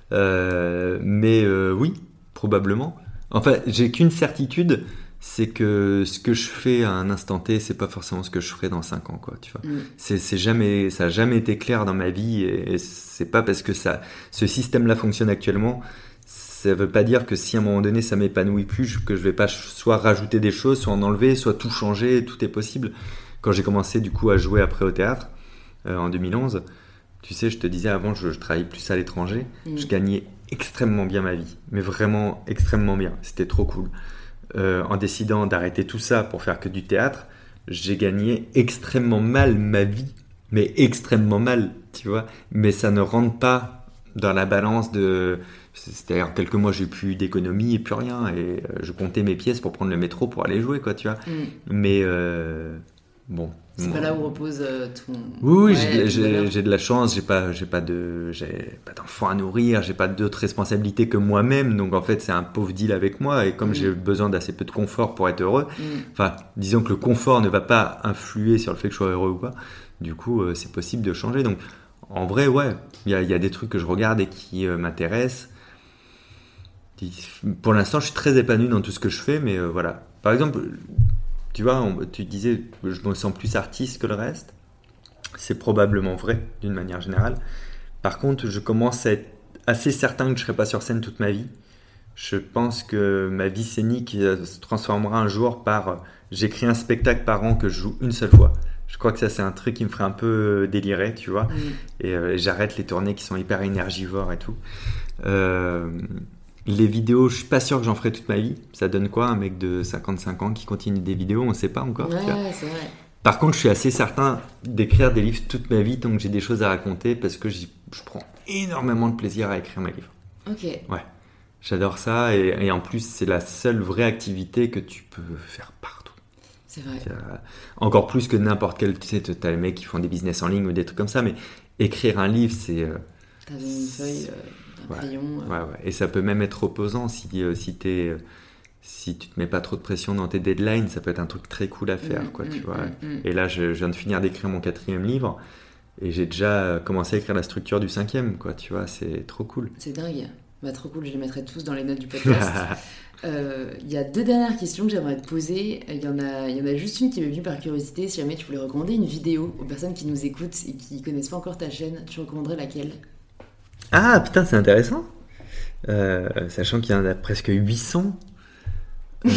mais oui, probablement. Enfin, j'ai qu'une certitude, c'est que ce que je fais à un instant T, c'est pas forcément ce que je ferai dans 5 ans, quoi, tu vois. Ça a jamais été clair dans ma vie, et c'est pas parce que ce système-là fonctionne actuellement, ça veut pas dire que si à un moment donné ça m'épanouit plus, que je vais pas soit rajouter des choses, soit en enlever, soit tout changer, tout est possible. Quand j'ai commencé du coup à jouer après au théâtre, en 2011, tu sais, je te disais avant, je travaillais plus à l'étranger, je gagnais extrêmement bien ma vie, mais vraiment extrêmement bien, c'était trop cool. En décidant d'arrêter tout ça pour faire que du théâtre, j'ai gagné extrêmement mal ma vie, mais extrêmement mal, tu vois. Mais ça ne rentre pas dans la balance de... C'est-à-dire, quelques mois, j'ai plus d'économie et plus rien, et je comptais mes pièces pour prendre le métro pour aller jouer, quoi, tu vois. Mais bon... C'est pas là où repose ton... Oui, j'ai de la chance, j'ai pas d'enfants à nourrir, j'ai pas d'autres responsabilités que moi-même, donc en fait c'est un pauvre deal avec moi, et comme j'ai besoin d'assez peu de confort pour être heureux, enfin disons que le confort ne va pas influer sur le fait que je sois heureux ou pas, du coup c'est possible de changer. Donc en vrai il y a des trucs que je regarde et qui m'intéressent. Pour l'instant je suis très épanoui dans tout ce que je fais, mais voilà. Par exemple, tu vois, tu disais je me sens plus artiste que le reste. C'est probablement vrai, d'une manière générale. Par contre, je commence à être assez certain que je ne serai pas sur scène toute ma vie. Je pense que ma vie scénique se transformera un jour par... J'écris un spectacle par an que je joue une seule fois. Je crois que ça, c'est un truc qui me ferait un peu délirer, tu vois. Et j'arrête les tournées qui sont hyper énergivores et tout. Les vidéos, je suis pas sûr que j'en ferai toute ma vie. Ça donne quoi, un mec de 55 ans qui continue des vidéos? On sait pas encore. Ouais, c'est vrai. Par contre, je suis assez certain d'écrire des livres toute ma vie tant que j'ai des choses à raconter, parce que je prends énormément de plaisir à écrire mes livres. Ok. Ouais, j'adore ça, et en plus, c'est la seule vraie activité que tu peux faire partout. C'est vrai. Encore plus que n'importe quel... Tu sais, t'as les mecs qui font des business en ligne ou des trucs comme ça, mais écrire un livre, c'est... T'as une feuille... crayon, ouais. Et ça peut même être reposant si tu te mets pas trop de pression dans tes deadlines, ça peut être un truc très cool à faire, tu vois. Et là, je viens de finir d'écrire mon 4e livre, et j'ai déjà commencé à écrire la structure du 5e, quoi, tu vois, c'est trop cool. C'est dingue. Trop cool, je les mettrai tous dans les notes du podcast. Il y a 2 dernières questions que j'aimerais te poser. Il y en a juste une qui m'est venue par curiosité. Si jamais tu voulais recommander une vidéo aux personnes qui nous écoutent et qui connaissent pas encore ta chaîne, tu recommanderais laquelle? Ah putain, c'est intéressant. Sachant qu'il y en a presque 800. Ok,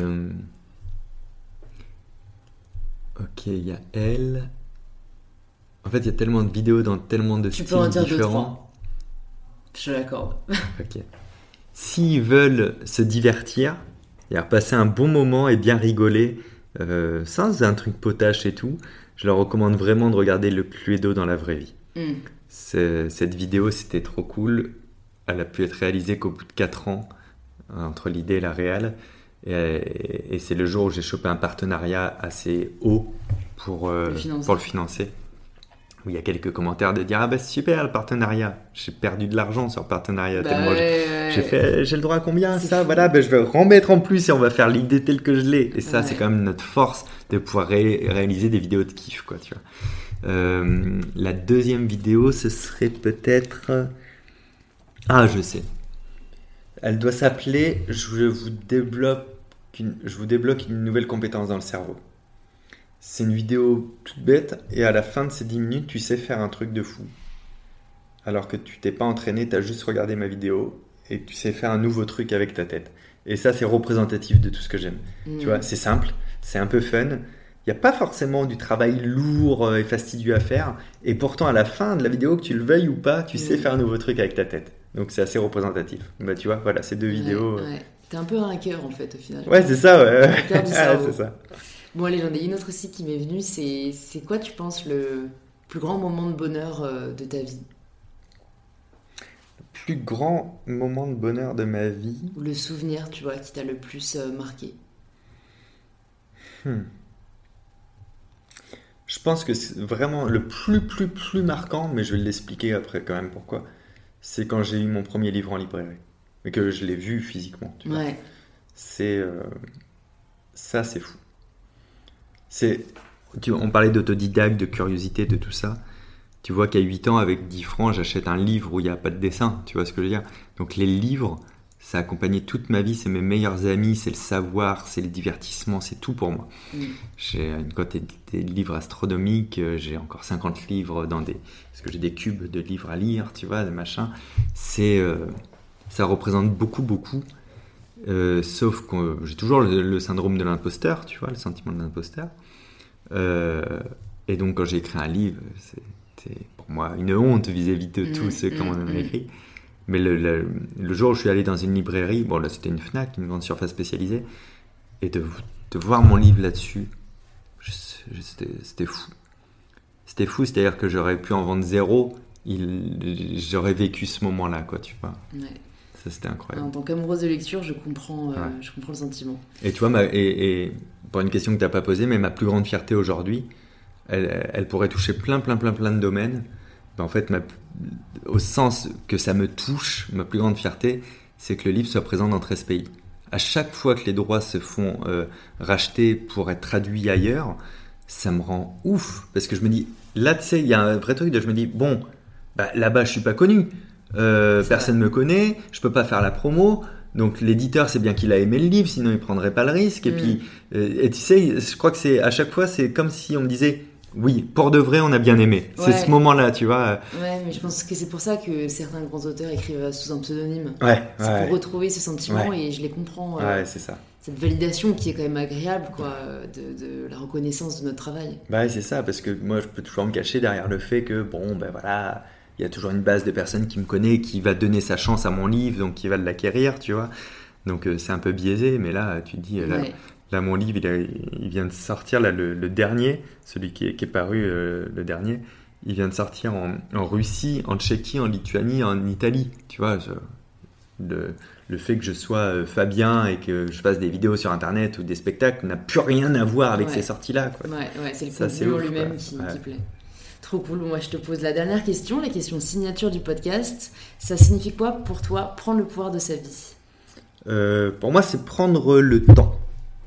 il y a elle. En fait, il y a tellement de vidéos dans tellement de styles différents. Je l'accorde. Ok. S'ils veulent se divertir, c'est-à-dire passer un bon moment et bien rigoler, sans un truc potache et tout, je leur recommande vraiment de regarder le Cluedo dans la vraie vie. Cette vidéo, c'était trop cool. Elle a pu être réalisée qu'au bout de 4 ans, entre l'idée et la réal. Et c'est le jour où j'ai chopé un partenariat assez haut pour le financer. Où il y a quelques commentaires de dire « Ah bah c'est super le partenariat !» J'ai perdu de l'argent sur le partenariat. J'ai le droit à combien ça fou. Voilà, je vais remettre en plus et on va faire l'idée telle que je l'ai. Et ça, c'est quand même notre force de pouvoir réaliser des vidéos de kiff, quoi, tu vois. La deuxième vidéo, ce serait peut-être... Ah, je sais. Elle doit s'appeler « Je vous débloque une nouvelle compétence dans le cerveau ». C'est une vidéo toute bête et à la fin de ces 10 minutes, tu sais faire un truc de fou. Alors que tu t'es pas entraîné, tu as juste regardé ma vidéo et tu sais faire un nouveau truc avec ta tête. Et ça, c'est représentatif de tout ce que j'aime. Tu vois, c'est simple, c'est un peu fun. Il n'y a pas forcément du travail lourd et fastidieux à faire. Et pourtant, à la fin de la vidéo, que tu le veuilles ou pas, tu sais faire un nouveau truc avec ta tête. Donc, c'est assez représentatif. Bah, tu vois, voilà, ces deux vidéos. Ouais. T'es un peu un hacker, en fait, au final. Ouais, c'est ça, ouais. Hacker du cerveau. C'est ça. Bon, allez, j'en ai une autre aussi qui m'est venue. C'est quoi, tu penses, le plus grand moment de bonheur de ta vie ? Le plus grand moment de bonheur de ma vie ? Ou le souvenir, tu vois, qui t'a le plus marqué ? Je pense que c'est vraiment le plus marquant, mais je vais l'expliquer après quand même pourquoi. C'est quand j'ai eu mon premier livre en librairie. Mais que je l'ai vu physiquement. Tu vois. Ça, c'est fou. On parlait d'autodidacte, de curiosité, de tout ça. Tu vois qu'à 8 ans, avec 10 francs, j'achète un livre où il n'y a pas de dessin. Tu vois ce que je veux dire ? Donc les livres, ça a accompagné toute ma vie. C'est mes meilleurs amis, c'est le savoir, c'est le divertissement, c'est tout pour moi. J'ai une quantité de livres astronomiques. J'ai encore 50 livres parce que j'ai des cubes de livres à lire, tu vois, des machins. Ça représente beaucoup. Sauf que j'ai toujours le syndrome de l'imposteur, tu vois, le sentiment de l'imposteur. Et donc quand j'ai écrit un livre, c'était pour moi une honte vis-à-vis de tous ceux qui ont écrit. Mais le jour où je suis allé dans une librairie, bon là c'était une Fnac, une grande surface spécialisée, et de voir mon livre là-dessus, c'était fou. C'était fou, c'est-à-dire que j'aurais pu en vendre 0, j'aurais vécu ce moment-là, quoi, tu vois. Ouais. Ça, c'était incroyable. En tant qu'amoureuse de lecture, je comprends le sentiment. Et tu vois, et pour une question que tu n'as pas posée, mais ma plus grande fierté aujourd'hui, elle pourrait toucher plein de domaines. En fait, au sens que ça me touche, ma plus grande fierté, c'est que le livre soit présent dans 13 pays. À chaque fois que les droits se font racheter pour être traduits ailleurs, ça me rend ouf. Parce que je me dis, là, tu sais, il y a un vrai truc de je me dis, bon, là-bas, je ne suis pas connu. Personne ne me connaît, je peux pas faire la promo, donc l'éditeur c'est bien qu'il a aimé le livre, sinon il prendrait pas le risque. Et puis, et tu sais, je crois que à chaque fois c'est comme si on me disait oui, pour de vrai on a bien aimé. Ouais. C'est ce moment-là, tu vois. Ouais, mais je pense que c'est pour ça que certains grands auteurs écrivent sous un pseudonyme. C'est pour retrouver ce sentiment et je les comprends. C'est ça. Cette validation qui est quand même agréable, quoi, de la reconnaissance de notre travail. C'est ça, parce que moi je peux toujours me cacher derrière le fait que voilà. Il y a toujours une base de personnes qui me connaît, qui va donner sa chance à mon livre, donc qui va l'acquérir, tu vois. Donc c'est un peu biaisé, mais là, tu te dis, là mon livre, il vient de sortir, là, le dernier, celui qui est paru, le dernier, il vient de sortir en Russie, en Tchéquie, en Lituanie, en Italie, tu vois. Le fait que je sois Fabien et que je fasse des vidéos sur Internet ou des spectacles n'a plus rien à voir avec ces sorties-là, quoi. C'est le contenu en lui-même qui plaît. Trop cool. Moi, je te pose la dernière question, la question signature du podcast. Ça signifie quoi pour toi, prendre le pouvoir de sa vie ? Pour moi, c'est prendre le temps.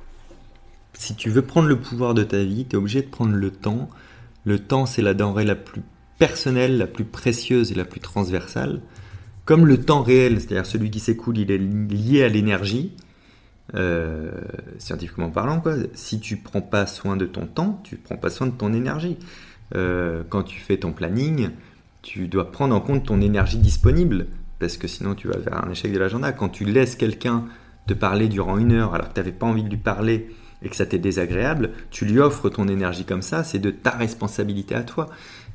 Si tu veux prendre le pouvoir de ta vie, tu es obligé de prendre le temps. Le temps, c'est la denrée la plus personnelle, la plus précieuse et la plus transversale. Comme le temps réel, c'est-à-dire celui qui s'écoule, il est lié à l'énergie. Scientifiquement parlant, quoi. Si tu prends pas soin de ton temps, tu prends pas soin de ton énergie. Quand tu fais ton planning, tu dois prendre en compte ton énergie disponible, parce que sinon tu vas vers un échec de l'agenda. Quand tu laisses quelqu'un te parler durant 1 heure alors que tu n'avais pas envie de lui parler et que ça t'est désagréable, tu lui offres ton énergie comme ça, c'est de ta responsabilité à toi.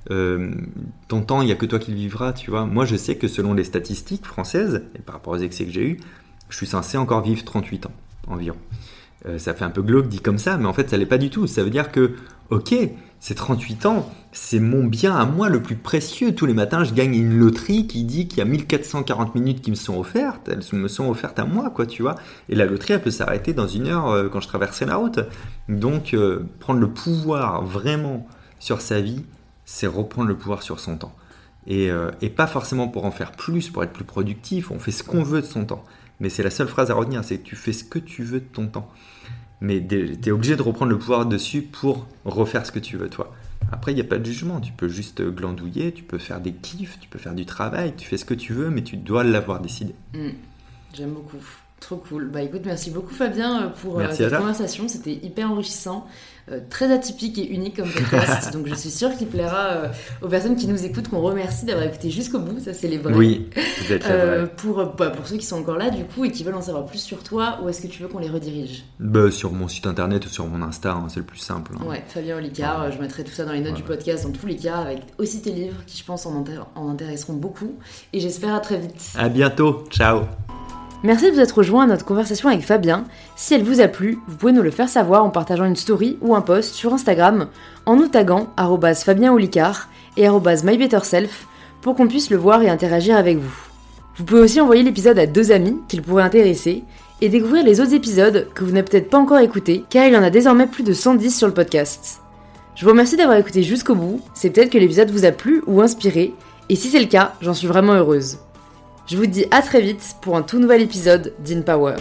ton temps, il n'y a que toi qui le vivras, tu vois. Moi, je sais que selon les statistiques françaises, et par rapport aux excès que j'ai eus, je suis censé encore vivre 38 ans, environ. Ça fait un peu glauque dit comme ça, mais en fait, ça l'est pas du tout. Ça veut dire que, ok, ces 38 ans, c'est mon bien à moi le plus précieux. Tous les matins, je gagne une loterie qui dit qu'il y a 1440 minutes qui me sont offertes. Elles me sont offertes à moi, quoi, tu vois. Et la loterie, elle peut s'arrêter dans 1 heure quand je traverserai la route. Donc, prendre le pouvoir vraiment sur sa vie, c'est reprendre le pouvoir sur son temps. Et pas forcément pour en faire plus, pour être plus productif. On fait ce qu'on veut de son temps. Mais c'est la seule phrase à retenir, c'est que tu fais ce que tu veux de ton temps. Mais tu es obligé de reprendre le pouvoir dessus pour refaire ce que tu veux, toi. Après, il n'y a pas de jugement. Tu peux juste glandouiller, tu peux faire des kiffs, tu peux faire du travail, tu fais ce que tu veux, mais tu dois l'avoir décidé. J'aime beaucoup. Trop cool. Bah écoute, merci beaucoup Fabien pour cette conversation. C'était hyper enrichissant, très atypique et unique comme podcast. Donc je suis sûre qu'il plaira aux personnes qui nous écoutent, qu'on remercie d'avoir écouté jusqu'au bout. Ça, c'est les vrais. Oui, vous êtes les vrais. Pour ceux qui sont encore là du coup et qui veulent en savoir plus sur toi, où est-ce que tu veux qu'on les redirige ? Sur mon site internet ou sur mon Insta, c'est le plus simple. Ouais, Fabien Olicard. Je mettrai tout ça dans les notes du podcast, dans tous les cas, avec aussi tes livres qui je pense en intéresseront beaucoup. Et j'espère à très vite. À bientôt. Ciao. Merci de vous être rejoint à notre conversation avec Fabien. Si elle vous a plu, vous pouvez nous le faire savoir en partageant une story ou un post sur Instagram en nous taguant @FabienOlicard et @MyBetterSelf pour qu'on puisse le voir et interagir avec vous. Vous pouvez aussi envoyer l'épisode à 2 amis qui le pourraient intéresser et découvrir les autres épisodes que vous n'avez peut-être pas encore écoutés car il y en a désormais plus de 110 sur le podcast. Je vous remercie d'avoir écouté jusqu'au bout, c'est peut-être que l'épisode vous a plu ou inspiré et si c'est le cas, j'en suis vraiment heureuse. Je vous dis à très vite pour un tout nouvel épisode d'InPower.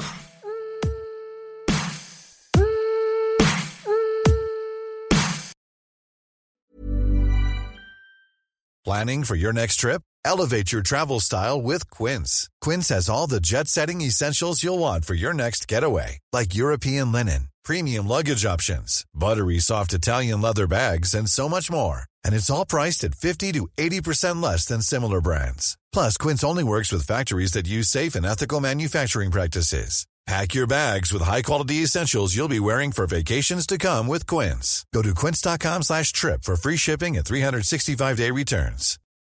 Planning for your next trip? Elevate your travel style with Quince. Quince has all the jet-setting essentials you'll want for your next getaway, like European linen, premium luggage options, buttery soft Italian leather bags, and so much more. And it's all priced at 50 to 80% less than similar brands. Plus, Quince only works with factories that use safe and ethical manufacturing practices. Pack your bags with high-quality essentials you'll be wearing for vacations to come with Quince. Go to quince.com/trip for free shipping and 365-day returns.